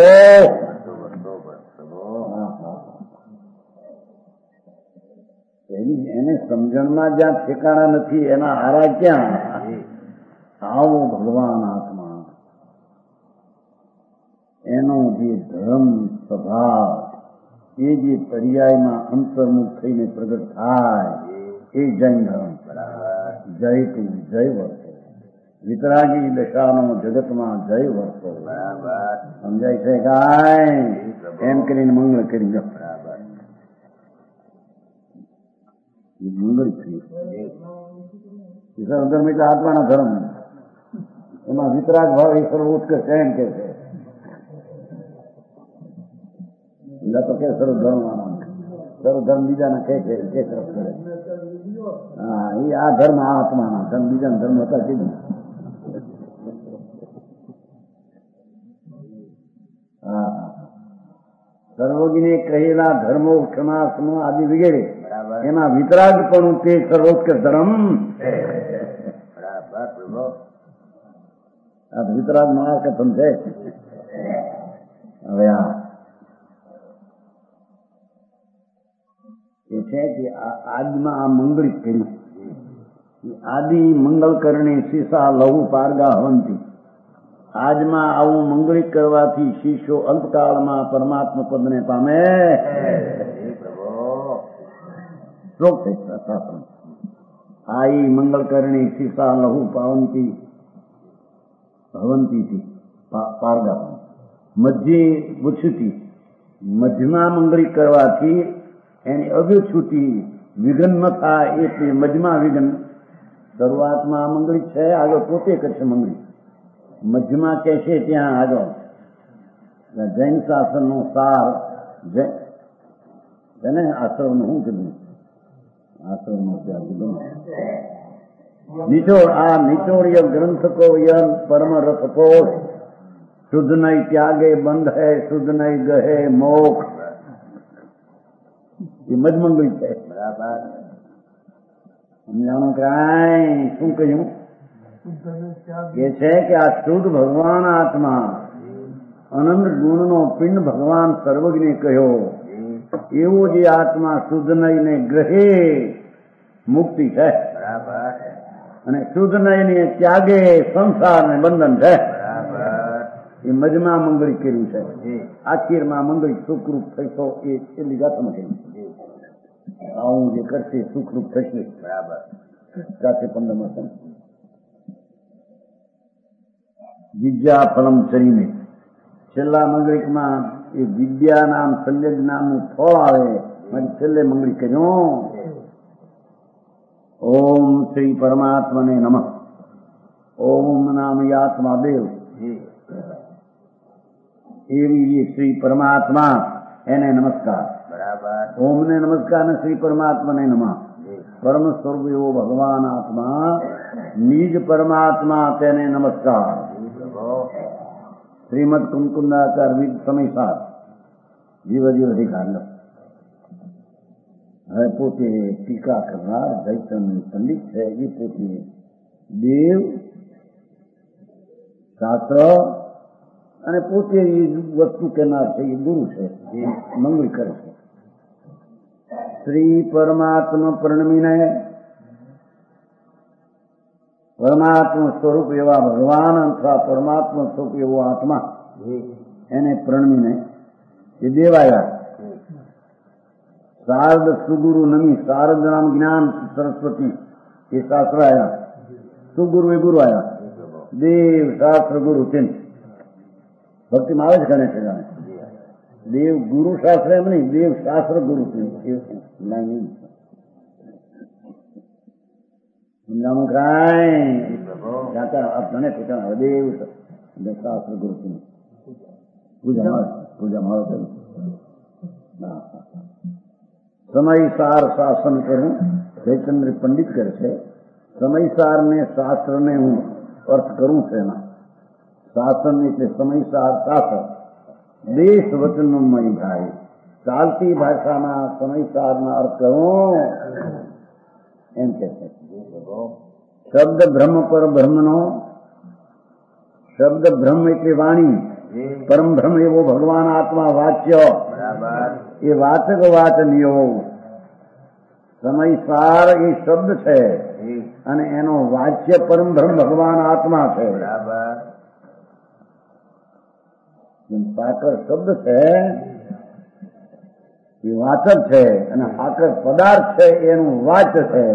Speaker 3: એને સમજણમાં જ્યાં ઠેકાણા નથી એના હારા ક્યાં? આવો ભગવાન આત્મા, એનો જે ધર્મ સ્વભાવ, એ જે પર્યાયમાં અંતર્મુખ થઈને પ્રગટ થાય એ જૈન ધર્મ. જય તું જય વર્તો, વિતરાગી દશાનો જગતમાં જય વર્તો. સમજાય છે કાંઈ? એમ કરીને મંગળ કરી દો. મંગળ ધર્મ એટલે આત્માના ધર્મ, એમાં વિતરાગ ભાવ એ સર્વોત્કૃષ્ટ એમ કે છે. તો કે સર્વધર્મ સર્વધર્મ બીજાના કે છે કે તરફ કરે. હા, એ આ ધર્મ આ આત્માના ધર્મ, બીજાના ધર્મ હતા સીધું. હા, સર્વજ્ઞે કહેલા ધર્મો ક્ષમાસનો આદિ વગેરે એમાં વિતરાગ પણ તે સર્વોત્કૃષ્ટ ધર્મ. આ વિતરાગ નો આ કથન છે. હવે આ એ છે કે આજમાં આ મંગળિત કર્યું, આદિ મંગલ કરણી શીશા લહુ પારગા હવંતી. આજમાં આવું મંગળિત કરવાથી શિષ્યો અલ્પકાળમાં પરમાત્મા પદને પામે. શ્લોક છે શાસ્ત્ર. આઈ મંગલ કરણી શીશા લહુ પાવંતી ભવંતી પારગા મધ્યે ઉછતી. મધ્યમાં મંગળી કરવાથી એની અવ્યુછુતી વિઘન ન થાય, એટલે મધ્યમાં વિઘન. શરૂઆતમાં મંગળી છે, આગળ પોતે કરશે મંગળી. મધ્યમાં કહેશે ત્યાં આગળ જૈન શાસનનો સાર છે ને. આશ્રમનું શું કીધું? આશ્રમનો ત્યાં કીધું નિચોડ. આ નિચોડ ય ગ્રંથ કો યન પરમ રથ કોષ, શુદ્ધ નઈ ત્યાગે બંધ હૈ, શુદ્ધ નઈ ગહે મોક્ષ. એ મધમંગળી છે. બરાબર સમજાણું? કાંઈ શું કહ્યું? એ છે કે આ શુદ્ધ ભગવાન આત્મા, અનંત ગુણનો પિંડ ભગવાન સર્વજ્ઞે કહ્યો, એવો જે આત્મા શુદ્ધ નઈને ગ્રહે મુક્તિ છે, અને શુદ્ધ નઈને ત્યાગે સંસાર ને બંધન છે. એ મજમાં મંગળી કર્યું છે. આખીરમાં મંગળી સુખરૂપ થશો એ એટલી ગાથમાં કર્યું. આવું જે કરશે સુખરૂપ થશે. બરાબર. સાથે 15 વિદ્યા ફલમ ચરીને છેલ્લા મંગળીકમાં એ વિદ્યા નામ સંજય નામનું ફળ આવે. મારી છેલ્લે મંગળી કર્યો. ઓમ શ્રી પરમાત્મને નમઃ. ઓમ નામ આત્મા દેવ. એવી શ્રી પરમાત્મા, એને નમસ્કાર. બરાબર. ઓમને નમસ્કાર ને શ્રી પરમાત્માને નમઃ. પરમ સ્વરૂપ એવો ભગવાન આત્મા, નિજ પરમાત્મા, તેને નમસ્કાર. શ્રીમદ કુમકુંદાચાર વિદ સમય સાથ જીવ અધિકાર. હવે પોતે ટીકા કરનાર જૈતન પંડિત છે. એ પોતે દેવ શાસ્ત્ર અને પોતે એ વસ્તુ કહેનાર છે. એ ગુરુ છે, જે મંગળ કરે છે. શ્રી પરમાત્મા પ્રણમીને પરમાત્મા સ્વરૂપ એવા ભગવાન અથવા પરમાત્મા સ્વરૂપ એવો આત્મા, એને પ્રણમીને એ દેવાયા. શારદ સુગુરુ નમી. શારદ નામ જ્ઞાન સરસ્વતી, એ શાસ્ત્ર આયા. શું ગુરુ? એ ગુરુ આયા. દેવ શાસ્ત્ર ગુરુ ચિંત ભક્તિમાં આવે છે ગણેશ જાણે. દેવ ગુરુ શાસ્ત્ર એમ નહીં, દેવ શાસ્ત્ર ગુરુ ચિંત લાઈન સમજાવું કાંઈ ગણેશ ઠેકાણા દેવ શાસ્ત્ર ગુરુ ચિંત પૂજા મારો કરું. સમયસાર શાસન કરું. જયચંદ્ર પંડિત કરે છે સમયસાર ને શાસ્ત્ર ને હું અર્થ કરું છું એના. શાસન એટલે સમયસાર શાસન. દેશ વચનમય ભાઈ ચાલતી ભાષામાં સમયસારના અર્થ કરું એમ કે છે. શબ્દ બ્રહ્મ પર બ્રહ્મનો શબ્દ બ્રહ્મ એટલે વાણી, પરમ બ્રહ્મ એવો ભગવાન આત્મા વાચ્ય એ વાચક વાચનીયો. સમયસાર એ શબ્દ છે અને એનો વાચ્ય પરમ બ્રહ્મ ભગવાન આત્મા છે. સાકર શબ્દ છે એ વાચક છે અને સાકર પદાર્થ છે એનું વાચ છે.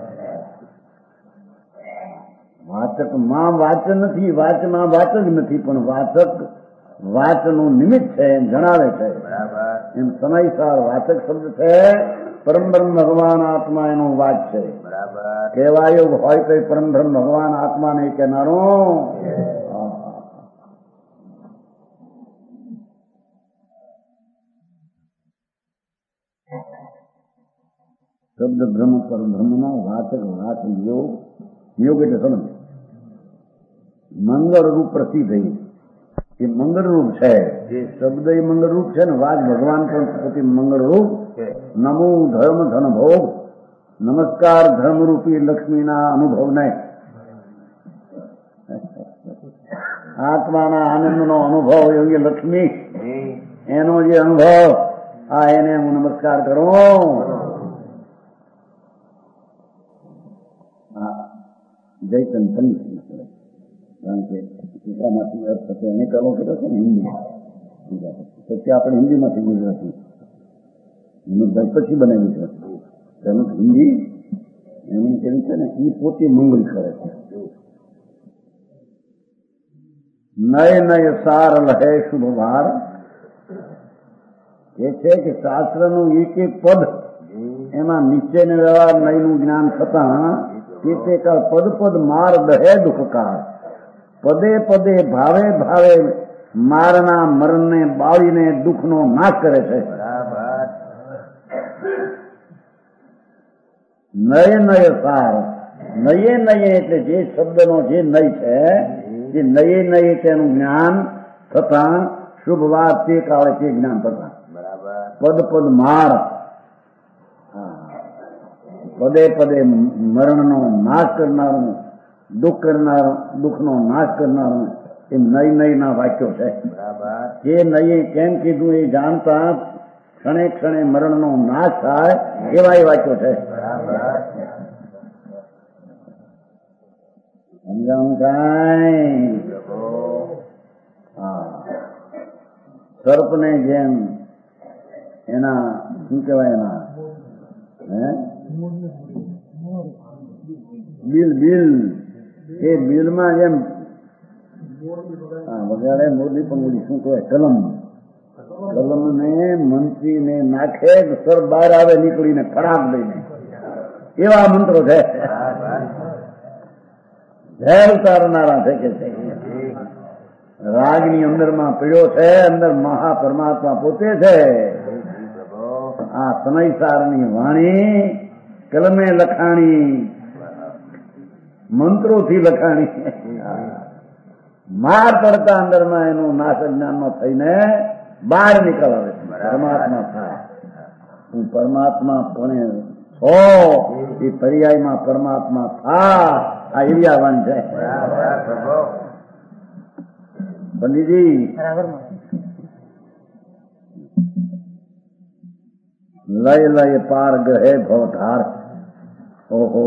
Speaker 3: વાચક માં વાચ નથી, વાચમાં વાચક નથી, પણ વાચક વાચનું નિમિત્ત છે એમ જણાવે છે. એમ સમયસાર વાચક શબ્દ છે, પરમ બ્રહ્મ ભગવાન આત્મા એનું વાચ છે. કહેવાયો હોય તો પરમ બ્રહ્મ ભગવાન આત્મા ને કહેનારો. શબ્દ બ્રહ્મ પર બ્રહ્મનો વાચક વાચ યોગ. યોગ એટલે સમજ. મંગળ રૂપ પ્રસિદ્ધ એ મંગળ રૂપ છે. એ શબ્દ એ મંગળ રૂપ છે ને વાચ ભગવાન પણ પોતે મંગળ રૂપ. નમો ધર્મ ધન ભોગ. નમસ્કાર ધર્મરૂપી લક્ષ્મીના અનુભવને, આત્માના આનંદનો અનુભવ યોગ્ય લક્ષ્મી એનો જે અનુભવ આ એને હું નમસ્કાર કરું. જયચંદ પંડિત કારણ કે ટીકામાંથી અર્થ થશે એને કરવો કર્યો છે ને હિન્દી. પછી આપણે હિન્દીમાંથી ગુજરાતી પછી બનાવ્યું છે. તેનું હિન્દી એમણે કહ્યું છે ને એ પોતે મંગલ કરે છે. નય નય સાર લહે શુભ ભાર. એ છે કે શાસ્ત્રનું એક એક પદ એમાં નીચેનો વ્યવહાર નયનું જ્ઞાન થતા તે કાળ પદ પદ માર દહે દુઃખકાર. પદે પદે ભાવે ભાવે મારના મરણને બાળીને દુઃખનો નાશ કરે છે. નય નય સાર. નયે નયે એટલે જે શબ્દનો જે નય છે જે નયે નયે તેનું જ્ઞાન થતા શુભ વાત તે કાળે તે જ્ઞાન થતા. પદ પદ માર પદે પદે મરણનો નાશ કરનારું, દુઃખ કરનારું, દુઃખનો નાશ કરનારું એ નય નયના વાક્યો છે. જે નયે કેમ કીધું એ જાણતા ક્ષણે ક્ષણે મરણનો નાશ થાય એવા એ વાક્યો છે. સમજાવું કાંઈ? સર્પને જેમ એના શું કહેવાય એના બિલ બિલ એ બિલમાં જેમ વગાડે મોરલી પણ શું કહેવાય કલમ. કલમ ને મંત્રી ને નાખે સર બહાર આવે નીકળીને ખરાબ લઈને એવા મંત્રો છે. ઝેર ઉતારનારા છે કે રાગની અંદરમાં પીડ્યો છે, અંદર મહા પરમાત્મા પોતે છે. આ સમયસારની વાણી કલમે લખાણી, મંત્રોથી લખાણી. માર પડતા અંદરમાં એનું નાશ જ્ઞાનમાં થઈને બહાર નીકળાવે પરમાત્મા થાય. હું પરમાત્મા પણ છો એ પર્યાયમાં પરમાત્મા થા. આ એરિયા વાણી છે પંડિતજી. લય લય પાર ગ્રહે ભવધાર. ઓહો,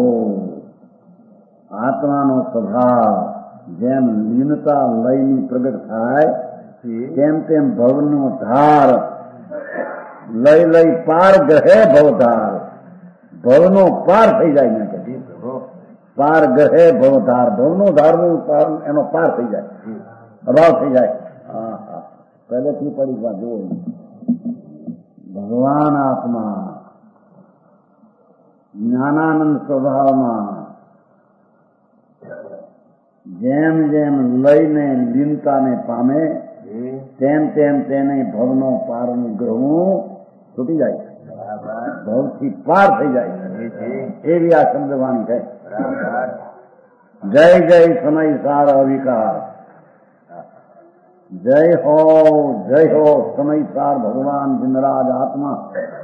Speaker 3: આત્માનો સ્વભાવ જેમ લીનતા લયની પ્રગટ થાય તેમ તેમ ભવનો ધાર. લય લય પાર ગ્રહે ભવધાર. ભવનો પાર થઈ જાય ને પાર ગહે ભવધાર, ભવનો ધારનું એનો પાર થઈ જાય, અભાવ થઈ જાય. હા હા, પહેલેથી પરીક્ષા જુઓ. ભગવાન આત્મા જ્ઞાનાનંદ સ્વભાવમાં જેમ જેમ લઈને લીનતાને પામે તેમ તેમ તેને ભવનો પારનું ગ્રહવું છૂટી જાય, ભવથી પાર થઈ જાય. એવી આ શબ્દવાણી છે. જય જય સમય સાર અવિકાર, જય હો સમય સાર ભગવાન જિનરાજ આત્મા.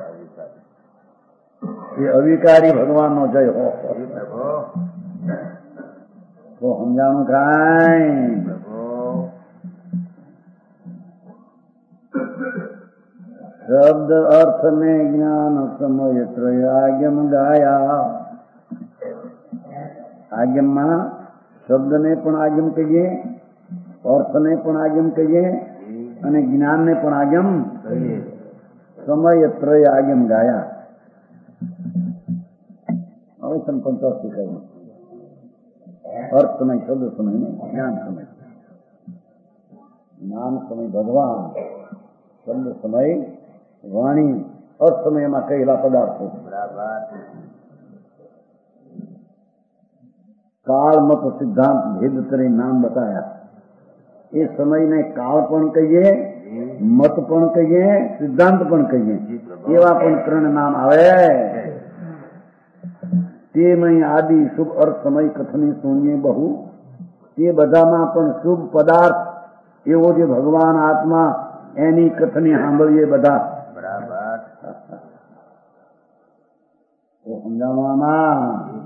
Speaker 3: એ અવિકારી ભગવાનનો જય હો. તો સમજાણું કાંઈ? શબ્દ અર્થ ને જ્ઞાન સમય ત્રય આગમ ગાયા. આગમમાં શબ્દને પણ આગમ કહીએ, અર્થને પણ આગમ કહીએ અને જ્ઞાનને પણ આગમ કહીએ. સમય ત્રય આગમ ગાયા. હવે સંપંચોથી કહ્યું અર્થ સમય, શબ્દ સમય ને જ્ઞાન સમય. જ્ઞાન સમય ભગવાન, શબ્દ સમય વાણી, અર્થ સમયમાં કહેલા પદાર્થો. કાળ મત સિદ્ધાંત ભેદ કરી નામ બતાયા. એ સમયને કાળ પણ કહીએ, મત પણ કહીએ, સિદ્ધાંત પણ કહીએ. એવા પણ ત્રણ નામ આવે. તે મય આદિ શુભ અર્થ સમય કથની શૂન્ય બહુ. તે બધામાં પણ શુભ પદાર્થ એવો જે ભગવાન આત્મા એની કથની સાંભળીએ બધા. સમજાવવામાં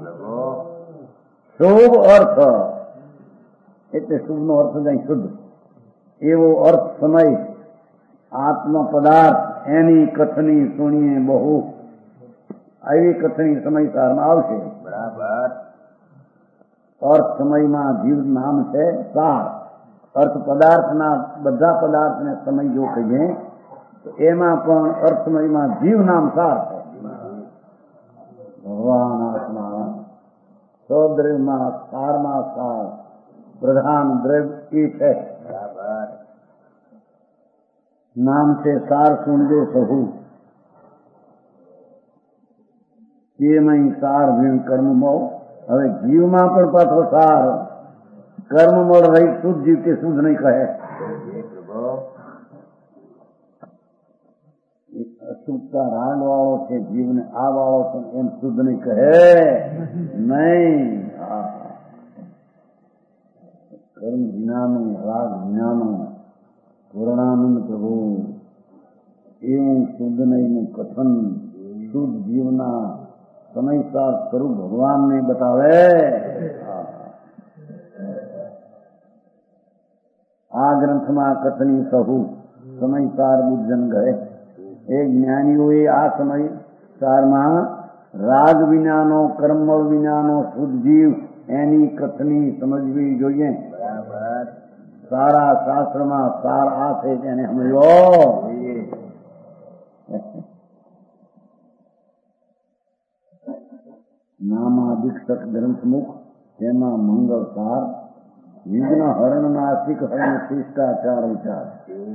Speaker 3: શુભ અર્થ એટલે શુભનો અર્થ જાય શુદ્ધ. એવો અર્થ સમય આત્મ પદાર્થ એની કથની સુણીએ બહુ. આવી કથની સમયસારમાં આવશે. બરાબર. અર્થ સમયમાં જીવ નામ છે સાર. અર્થ પદાર્થના બધા પદાર્થને સમય જો કહીએ તો એમાં પણ અર્થમયમાં જીવ નામ સાર છે. ભગવાન આત્મા સદ્રવ્યમાં સારમાં સાર પ્રધાન દ્રવ્ય એ છે. નામ છે સાર સુણજે સહુ. તેમય સાર ભીણ કર્મમળ. હવે જીવમાં પણ પાછો સાર કર્મમળ રહી શુદ્ધ જીવ કે શુદ્ધ નહીં કહે. અશુદ્ધતા રાગ વાળો છે જીવને, આ વાળો છે એમ શુદ્ધ નહીં કહે નહીં. કર્મ વિનાનું રાગ વિનાનું પૂર્ણાનંદ પ્રભુ એવું શુદ્ધ નહીં કથન શુદ્ધ જીવના સમયસાર સ્વરૂપ ભગવાનને બતાવે. આ ગ્રંથમાં કથની સહુ સમયસાર બુદ્ધજન ગયે. એ જ્ઞાનીઓએ આ સમયસારમાં રાગ વિનાનો કર્મળ વિનાનો શુદ્ધ જીવ એની કથની સમજવી જોઈએ. સારા શાસ્ત્રમાં સાર આ છે એને સમજો. નામાદિક્ષક ગ્રંથમુખ તેમાં મંગળ સાર વિઘ્ન હરણ નાસ્તિક હરણ શિષ્ટાચાર વિચાર.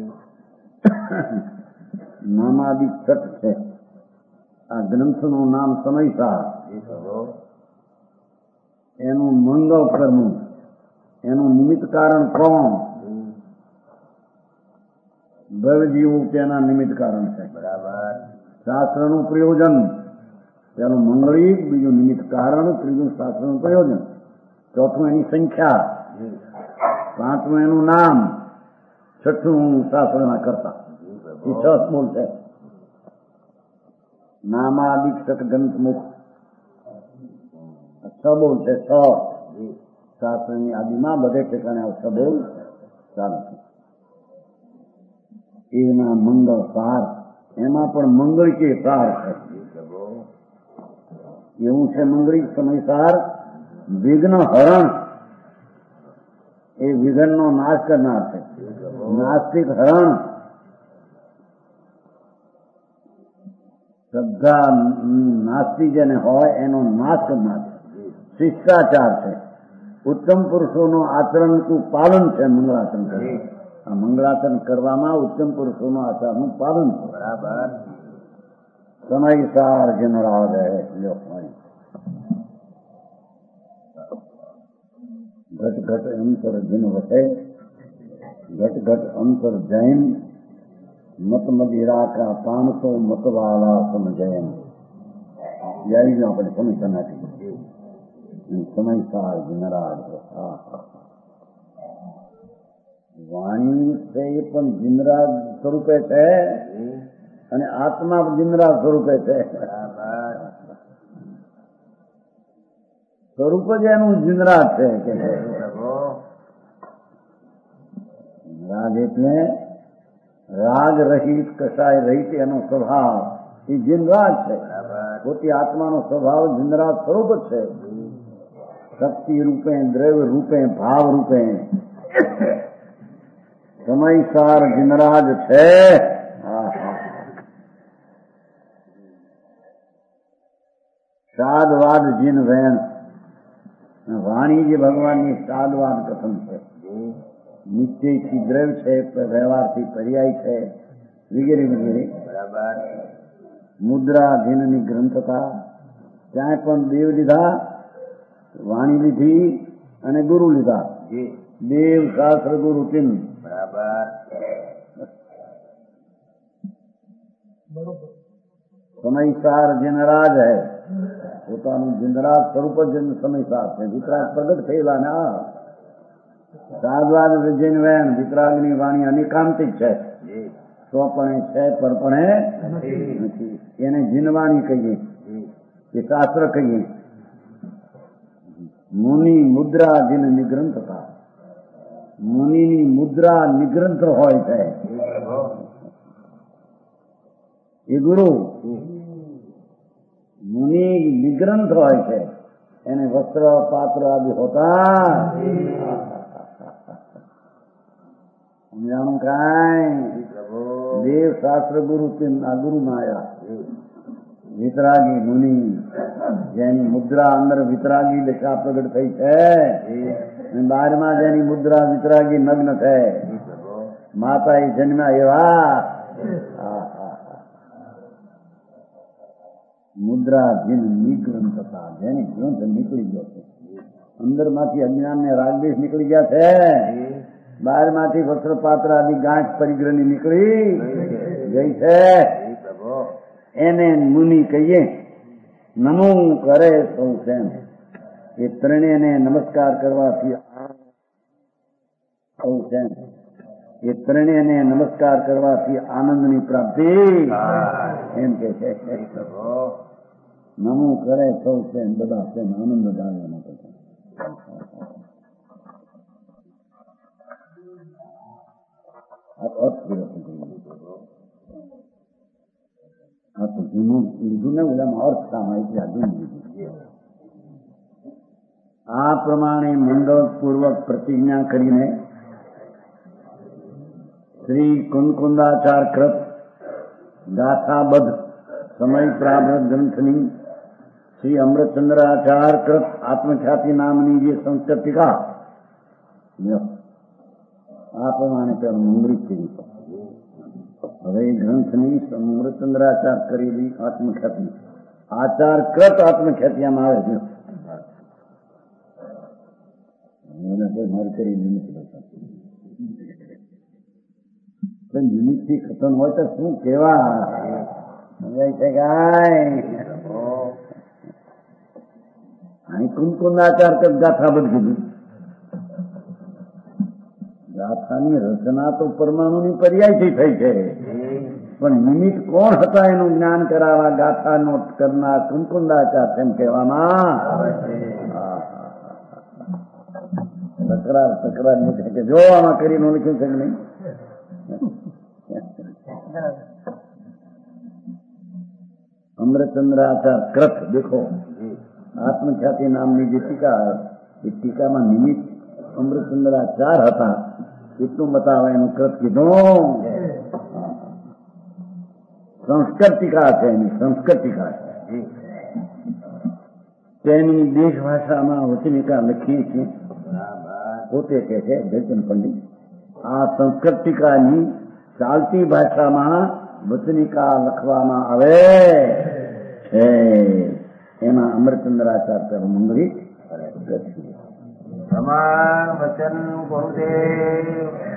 Speaker 3: નામાદિક્ષક છે આ ગ્રંથનું નામ સમયસાર. એનું મંગળ કરવું, એનું નિમિત્ત કારણ કોણ? દ્રવ્યજીવો તેના નિમિત્ત કારણ છે. બરાબર. શાસ્ત્રનું પ્રયોજન તેનું મંગળિક, બીજું નિમિત્ત કારણ, ત્રીજું શાસ્ત્રનું પ્રયોજન, ચોથું એની સંખ્યા, પાંચમું એનું નામ, છઠ્ઠું શાસ્ત્રના કરતા. એ 6 બોલ છે. નામાદિક્ષક ગ્રંથમુખ 6 બોલ છે. 6 શાસ્ત્રની આદિમાં બધે ઠેકાણે 6 બોલ ચાલે છે. એના મંગળ સાર, એમાં પણ મંગળ કે સાર છે. એવું છે મંગળિક સમયસાર વિઘ્ન હરણ. એ વિઘ્નનો નાશ કરનાર છે. નાસ્તિક હરણ શ્રદ્ધા નાસ્તી જેને હોય એનો નાશ કરનાર છે. શિષ્ટાચાર છે. ઉત્તમ પુરુષોનું આચરણનું પાલન છે મંગળાચરણ કરવું. આ મંગળાચરણ કરવામાં ઉત્તમ પુરુષોનું આચરણનું પાલન છે.
Speaker 2: બરાબર.
Speaker 3: સમય સાર જનરાજ લ્યો ઘટ ઘટ અંતર જિન વસે ઘટ ઘટ અંતર જૈન મત મદિરા કા 500 મતવાલા સમજૈન. યારી આપણે સમજતા નથી. સમય સાર જનરાજ. વાણી છે એ પણ જિનરાજ સ્વરૂપે છે અને આત્મા જિનરાજ સ્વરૂપે છે. સ્વરૂપ જ એનું જિનરાજ છે કે રાગ એટલે રાગ રહિત કસાય રહિત એનો સ્વભાવ એ જિનરાજ છે. પોતે આત્માનો સ્વભાવ જિનરાજ સ્વરૂપ જ છે. શક્તિ રૂપે દ્રવ્ય રૂપે ભાવ રૂપે સમયસાર જિનરાજ છે. સાદવાદ જીન વેણ. વાણી જે ભગવાનની સાદવાદ કથન છે. નિશ્ચયથી દ્રવ્ય છે, વ્યવહારથી પર્યાય છે વગેરે વગેરે. મુદ્રા જીનની ગ્રંથતા. ત્યાં પણ દેવ લીધા, વાણી લીધી અને ગુરુ લીધા. દેવ શાસ્ત્ર ગુરુ ચિહ્ન. સમયસાર જનરાજ હૈ. પોતાનું જનરાજ સ્વરૂપ જ સમયસાર છે. વિતરાગ પ્રગટ થયેલા ને આ સાદવાદ વિજયન વેણ. વિતરાગની વાણી અનિકાંતિક છે તો પણ છે પણ નથી. એને જીનવાણી કહીએ કે શાસ્ત્ર કહીએ. મુનિ મુદ્રા જીન નિગ્રંથતા. મુનિની મુદ્રા નિગ્રંથ હોય છે એ ગુરુ. મુનિ નિગ્રંથ હોય છે એને વસ્ત્ર પાત્ર આદિ હોતા સમજાણું કાંઈ. દેવ શાસ્ત્ર ગુરુ આ ગુરુ માયા. વિતરાગી મુનિ જેની મુદ્રા અંદર વિતરાગી દશા પ્રગટ થઈ છે. બહારમાં જેની મુદ્રા વિતરાગી નગ્ન છે. માતા એ જન્મ્યા એવા મુદ્રા જીન નિગ્રંથતા. જેની ગ્રંથ નીકળી ગયા છે અંદર માંથી અજ્ઞાન ને રાગદેશ નીકળી ગયા છે. બહાર માંથી વસ્ત્રપાત્ર આદિ ગાંઠ પરિગ્રહની નીકળી ગઈ છે. એને મુનિ કહીએ. નમો કરે સૌ સેન. એ ત્રણેયને નમસ્કાર કરવાથી સૌ સેન. એ ત્રણેયને નમસ્કાર કરવાથી આનંદની પ્રાપ્તિ એમ કે છે. નમો કરે સૌ સેન. બધા સેન આનંદ જાણવા માટે. આ તો જૂનું લીધું ને ઓલામાં અર્થ કામ એટલે આ જૂનું લીધું. આ પ્રમાણે મંડળપૂર્વક પ્રતિજ્ઞા કરીને શ્રી કુંકુંદાચાર કૃત ગાથાબદ્ધ સમય પ્રારબ્ધ ગ્રંથની શ્રી અમૃતચંદ્રાચાર કૃત આત્મખ્યાતિ નામની જે સંસ્કૃત ટીકા આ પ્રમાણે તેનું મંગળિત કરી. હવે એ ગ્રંથની અમૃતચંદ્રાચાર કરેલી આત્મખ્યાતિ આચાર કૃત આત્મખ્યાતિમાં આવે છે. મારી કરી નિમિત્ત નિમિત્તથી ખતમ હોય તો શું કેવા સમજાય છે કાંઈ. અહીં કુંકુંદાચાર કૃત ગાથા બધું કીધું. ગાથાની રચના તો પરમાણુની પર્યાયથી થઈ છે પણ નિમિત્ત કોણ હતા એનું જ્ઞાન કરાવવા ગાથા નોટ કરનાર કુંકુંદાચાર તેમ કહેવામાં તકરાર નથી કે જો આમાં કરીને લખ્યું છે કે નહીં. અમૃતચંદ્રાચાર કૃત દેખો આત્મખ્યાતિ નામની જે ટીકા એ ટીકામાં નિમિત્ત અમૃતચંદ્રાચાર હતા એટલું બતાવે એનું કૃત કીધું. સંસ્કૃત ટીકા છે એની સંસ્કૃત ટીકા છે. તેની દેશ ભાષામાં વચનિકા લખીએ છીએ. પોતે કહે છે જયચંદ પંડિત, આ સંસ્કૃત ટીકાની ચાલતી ભાષામાં વચનિકા લખવામાં આવે છે. એમાં અમરચંદ્રાચાર્ય મંગળી
Speaker 4: પ્રમાણ વચન ગુરુદેવ